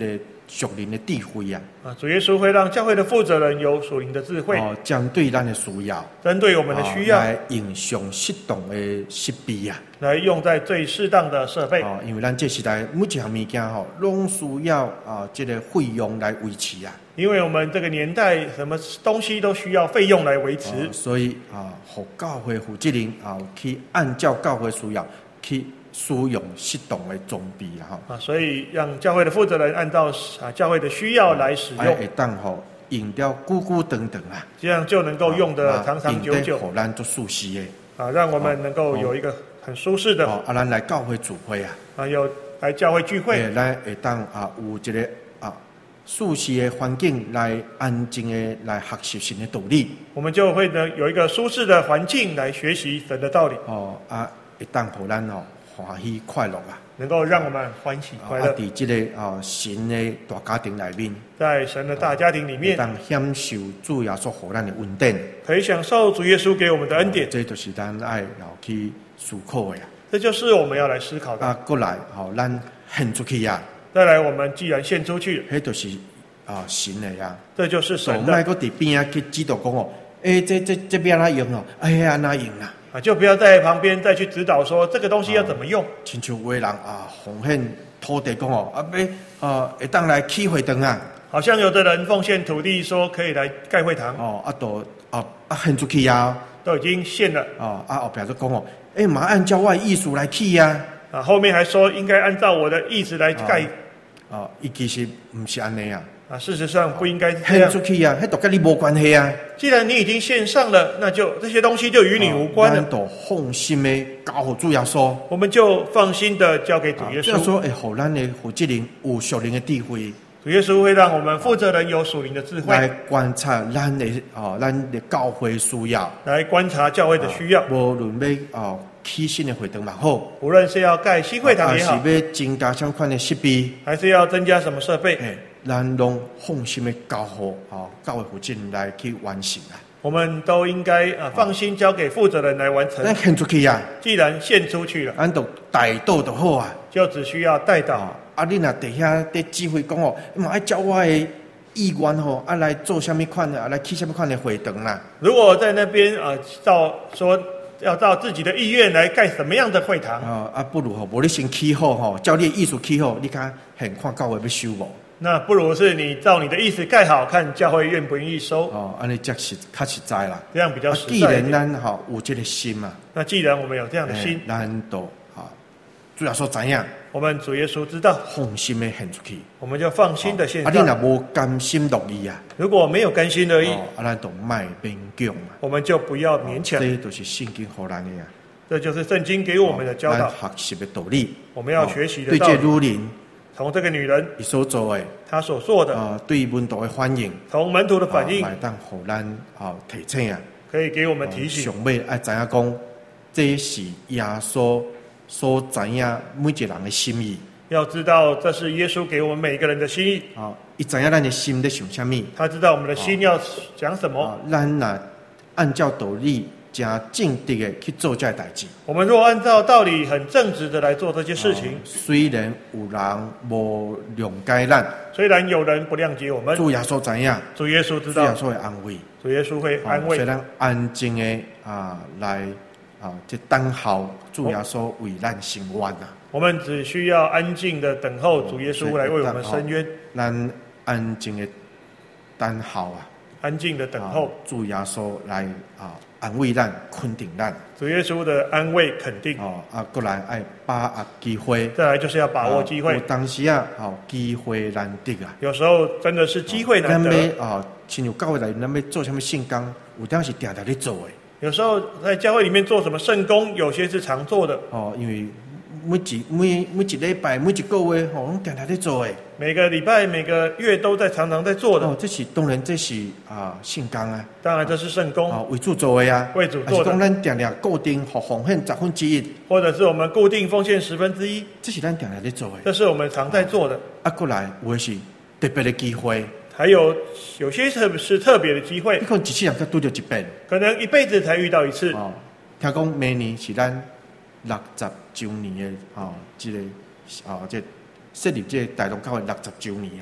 A: 属灵的智慧啊！
B: 主耶稣会让教会的负责人有属灵的智慧，
A: 针对咱的需要，
B: 针对我们的需要，
A: 来用上适当的设备啊，
B: 来用在最适当的设备。
A: 因为咱这时代每一项物件拢需要这个费用来维持啊。
B: 因为我们这个年代，什么东西都需要费用来维持，
A: 所以让教会负责人去按照教会需要去使用适当的装备
B: 所以让教会的负责人按照教会的需要来使用，
A: 会当用掉久久长长啊，
B: 这样就能够用得长长久久，
A: 让咱做舒适的
B: 让我们能够有一个很舒适的
A: 咱来教会聚会
B: 有来教会聚会，
A: 咱会当有一个舒适的环境来安静的来学习神的道理，
B: 我们就会呢有一个舒适的环境来学习神的道理
A: 会当让咱欢喜快乐啊，
B: 能够让我们欢喜快乐。
A: 在这个神的大家庭里面，
B: 在神的大家庭里面，
A: 当享受主耶稣给咱的恩典，
B: 可以享受主耶稣给我们的恩典，
A: 这就是咱爱去思考的呀。
B: 这就是我们要来思考的。
A: 过来咱献出去呀。
B: 再来，我们既然献出去，
A: 那就是神的呀。
B: 这就是神的。
A: 我们搁在边去指导讲这边哪用哪用啊？
B: 就不要在旁边再去指导说这个东西要怎么用。
A: 亲像有的人奉献土地讲会当来起会堂啊。
B: 好像有的人奉献土地说可以来盖会堂。
A: 献出去啊，
B: 都已经献了。
A: 后边就讲嘛按照我的意思来起啊。
B: 后面还说应该按照我的意思来盖。
A: 伊其实不是安尼啊。
B: 事实上不应该这
A: 献
B: 样。
A: 出去啊，那都跟你无关系啊。
B: 既然你已经献上了，那就这些东西就与你无关了。
A: 咱就放心的交给主耶稣，
B: 我们就放心的交给主耶稣。
A: 主耶稣会让咱的负责人有属灵的智慧。
B: 主耶稣会让我们负责人有属灵的智慧，
A: 来观察咱的教会需要，
B: 来观察教会的需要。
A: 无论要起新的会堂也好，
B: 无论是要盖新会堂也好，
A: 还是要增加相关的设备，
B: 还是要增加什么设备，
A: 咱拢放心的交给教会负责人来去完成啊。
B: 我们都应该放心交给负责人来完成。
A: 咱献出去啊，
B: 既然献出去了，
A: 咱就带导就好啊，
B: 就只需要带导。
A: 你若底下的指挥讲嘛爱照我的意愿来做什么款的，来起什么款的会堂啦。
B: 如果在那边要照自己的意愿来盖什么样的会堂
A: 不如无你先起好照你的意思起好，你看现看教会要收无？
B: 那不如是你照你的意思盖好，看教会愿不愿意收。
A: 安尼才是较实在啦。
B: 这样比较实在。
A: 既然咱有这个心嘛，
B: 那既然我们有这样的心，
A: 咱就主要说怎样？
B: 我们主耶稣知道，
A: 放心的献出去，
B: 我们就放心的献上。
A: 你若无甘心乐意啊，
B: 如果没有甘心乐意，
A: 咱就卖勉强嘛，
B: 我们就不要勉强。
A: 这就是圣经给咱的呀，
B: 这就是圣经给我们的教导，
A: 学习的道理，
B: 我们要学习的道理。
A: 对这女人，
B: 从这个女人
A: 所做的，
B: 她所做的，
A: 对门徒的反应，
B: 从门徒的反应，
A: 来当互咱提醒啊，
B: 可以给我们提醒。
A: 上尾爱知影讲，这是耶稣所知影每一个人的心意。
B: 要知道，这是耶稣给我们每一个人的心意。
A: 他知影咱的心在想什么，
B: 他知道我们的心要讲什么。
A: 咱若按照道理，真正直的去做这代志。
B: 我们若按照道理很正直的来做这些事情，
A: 虽然有人无谅解咱，
B: 虽然有人不谅解我们，
A: 主耶稣知影，
B: 主耶稣知道，
A: 主耶稣会安慰，
B: 主耶稣会安慰。
A: 所以咱安静的来这等候主耶稣为咱伸冤啊。
B: 我们只需要安静的等候主耶稣来为我们伸冤。
A: 咱安静的等候
B: 安静的等候
A: 主耶稣来安慰咱、肯定咱。
B: 主耶稣的安慰肯定。
A: 过来爱把握机会。
B: 再来就是要把握机会。
A: 有当时机会难得啊。
B: 有时候真的是机会难得。
A: 亲像教会内咱要做什么圣工，有当时定在做的。
B: 有时候在教会里面做什么圣工，有些是常做的。
A: 因为每一礼拜、每一个月，拢定在做的。
B: 每个礼拜、每个月都常常在做的。
A: 当然这是圣工啊。
B: 当然这是圣工。
A: 为主做的啊。
B: 为主做的。
A: 是讲咱定固定奉献1/10，
B: 或者是我们固定奉献1/10，
A: 这是咱定在做的。
B: 这是我们常在做的。
A: 过来有的是特别的机会。
B: 还有些是特别的机会，
A: 你可能一次才拄到一遍，
B: 可能一辈子才遇到一次。
A: 听讲明年是咱60周年的这个设立这个台东教会60周年啊！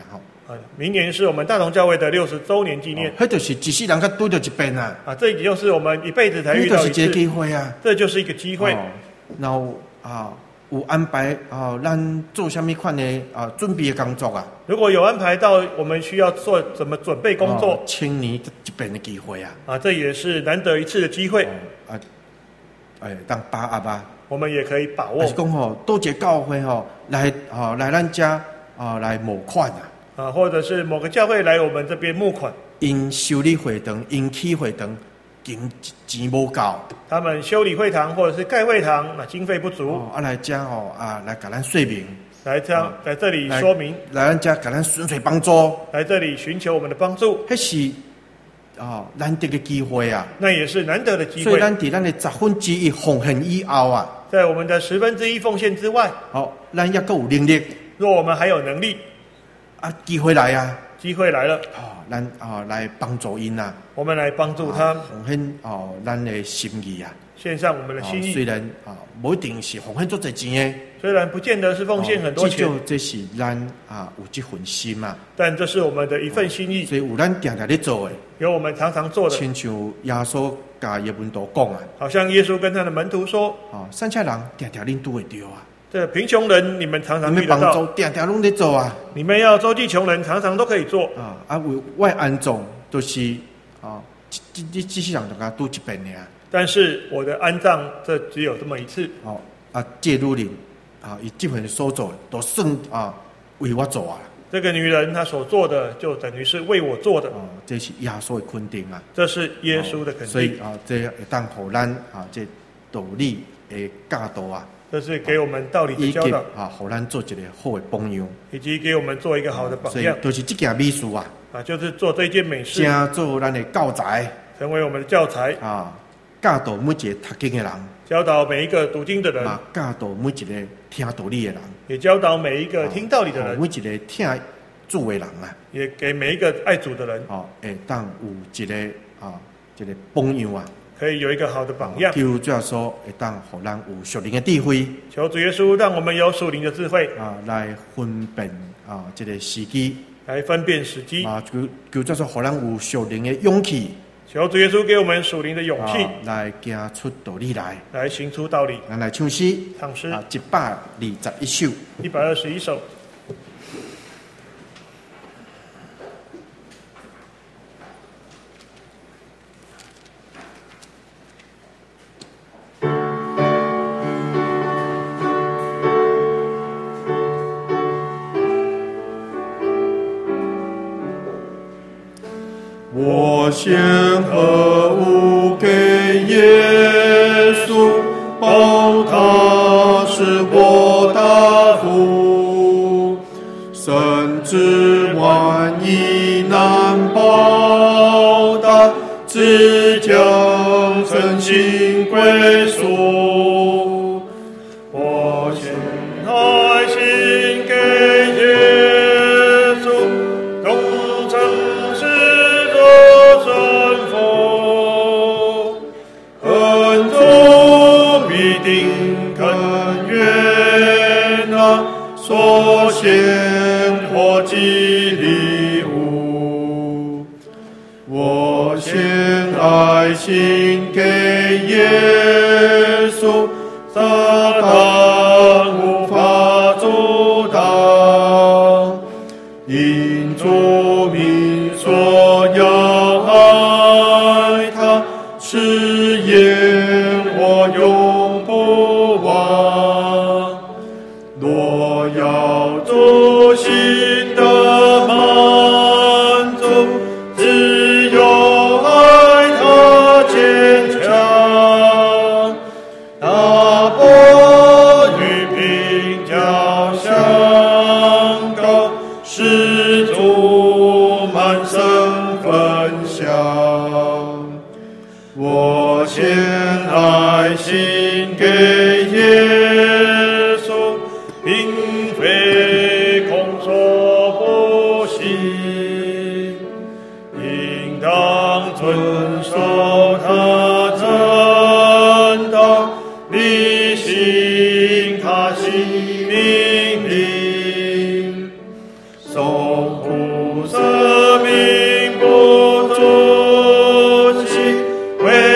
B: 明年是我们大同教会的60周年纪念。
A: 迄就是一世人才拄到一遍啊！
B: 这也就是我们一辈子才遇到一次。
A: 这就是一个机会啊！
B: 这就是一个机会。
A: 然后有安排咱做什么款的准备的工作啊？
B: 如果有安排到我们需要做怎么准备工作
A: 1000年一遍的机会啊！
B: 这也是难得一次的机会。
A: 当把握啊！
B: 我们也可以把握。
A: 还是讲多一个教会来咱家来募款啊！
B: 或者是某个教会来我们这边募款。
A: 因修理会堂、因起会堂，钱无够。
B: 他们修理会堂或者是盖会堂，经费不足。
A: 来这来给咱说明。
B: 来这里说明。
A: 来咱家给咱寻求帮助。
B: 来这里寻求我们的帮助。
A: 那是难得的机会啊！
B: 那也是难得的机会。
A: 所以咱在咱的1/10奉献以后啊，
B: 在我们的1/10奉献之外，
A: 咱也够有能力。
B: 若我们还有能力，
A: 机会来啊！
B: 机会来了，
A: 咱来帮助因啊！
B: 我们来帮助他，
A: 奉献咱的心意啊！
B: 献上我们的心意。
A: 虽然不一定是奉献足侪钱的，
B: 虽然不见得是奉献很多钱，
A: 至少这是咱有这份心啊！
B: 但这是我们的一份心意。
A: 所以有咱常常在做的，
B: 有我们常常做的，
A: 亲像耶稣甲耶门徒讲啊，
B: 好像耶稣跟他的门徒说：
A: 善车人常常恁拄会到啊！
B: 这贫穷人你们常常遇得到，
A: 你们帮助常常拢在做啊！
B: 你们要周济穷人，常常都可以做
A: 为我安葬都是这世人大家拄一遍的啊！
B: 但是我的安葬，这只有这么一次。
A: 这女人以这份所做都算为我做啊！
B: 这个女人她所做的，就等于是为我做的。
A: 这是耶稣的肯定啊！
B: 这是耶稣的肯定。
A: 所以这会当互咱这道理的教导啊！
B: 这是给我们道理的教导
A: 互咱做一个好的榜样，
B: 以及给我们做一个好的榜样。
A: 所以就是这件美事
B: 就是做这件美事，
A: 成做咱的教材，
B: 成为我们的教材
A: 教导每一个读经的人，
B: 教导每一个读经的人，
A: 教导每一个听道理的人，
B: 也教导每一个听道理的人，
A: 每一个听主的人
B: 也给每一个爱主的人
A: 会当有一个一个榜样
B: 可以有一个好的榜样。
A: 求主耶稣会当互咱有属灵的智慧，
B: 求主耶稣让我们有属灵的智慧
A: 来分辨这个时机，
B: 来分辨时机
A: 求主耶稣互咱有属灵的勇气，
B: 求主耶稣给我们属灵的勇气，
A: 来行出道理来
B: 行出道理。
A: 咱来唱诗121首
B: ，121首。
A: 我献何物给耶稣，报他是我的福，甚至万一难报答，只将真心归属。我献爱心给耶稣，忠诚是这顺服，恩主必定肯悦纳所献火祭礼物。我献爱心给耶稣，撒旦无法阻挡，因主名所要爱他，誓言我永不忘。若要主心的满足，只有爱他坚强，打破与平交相告，使主满身分享。我献爱心给耶稣，并非空说不行，应当遵守他真道，履行他新命令，守护
B: 为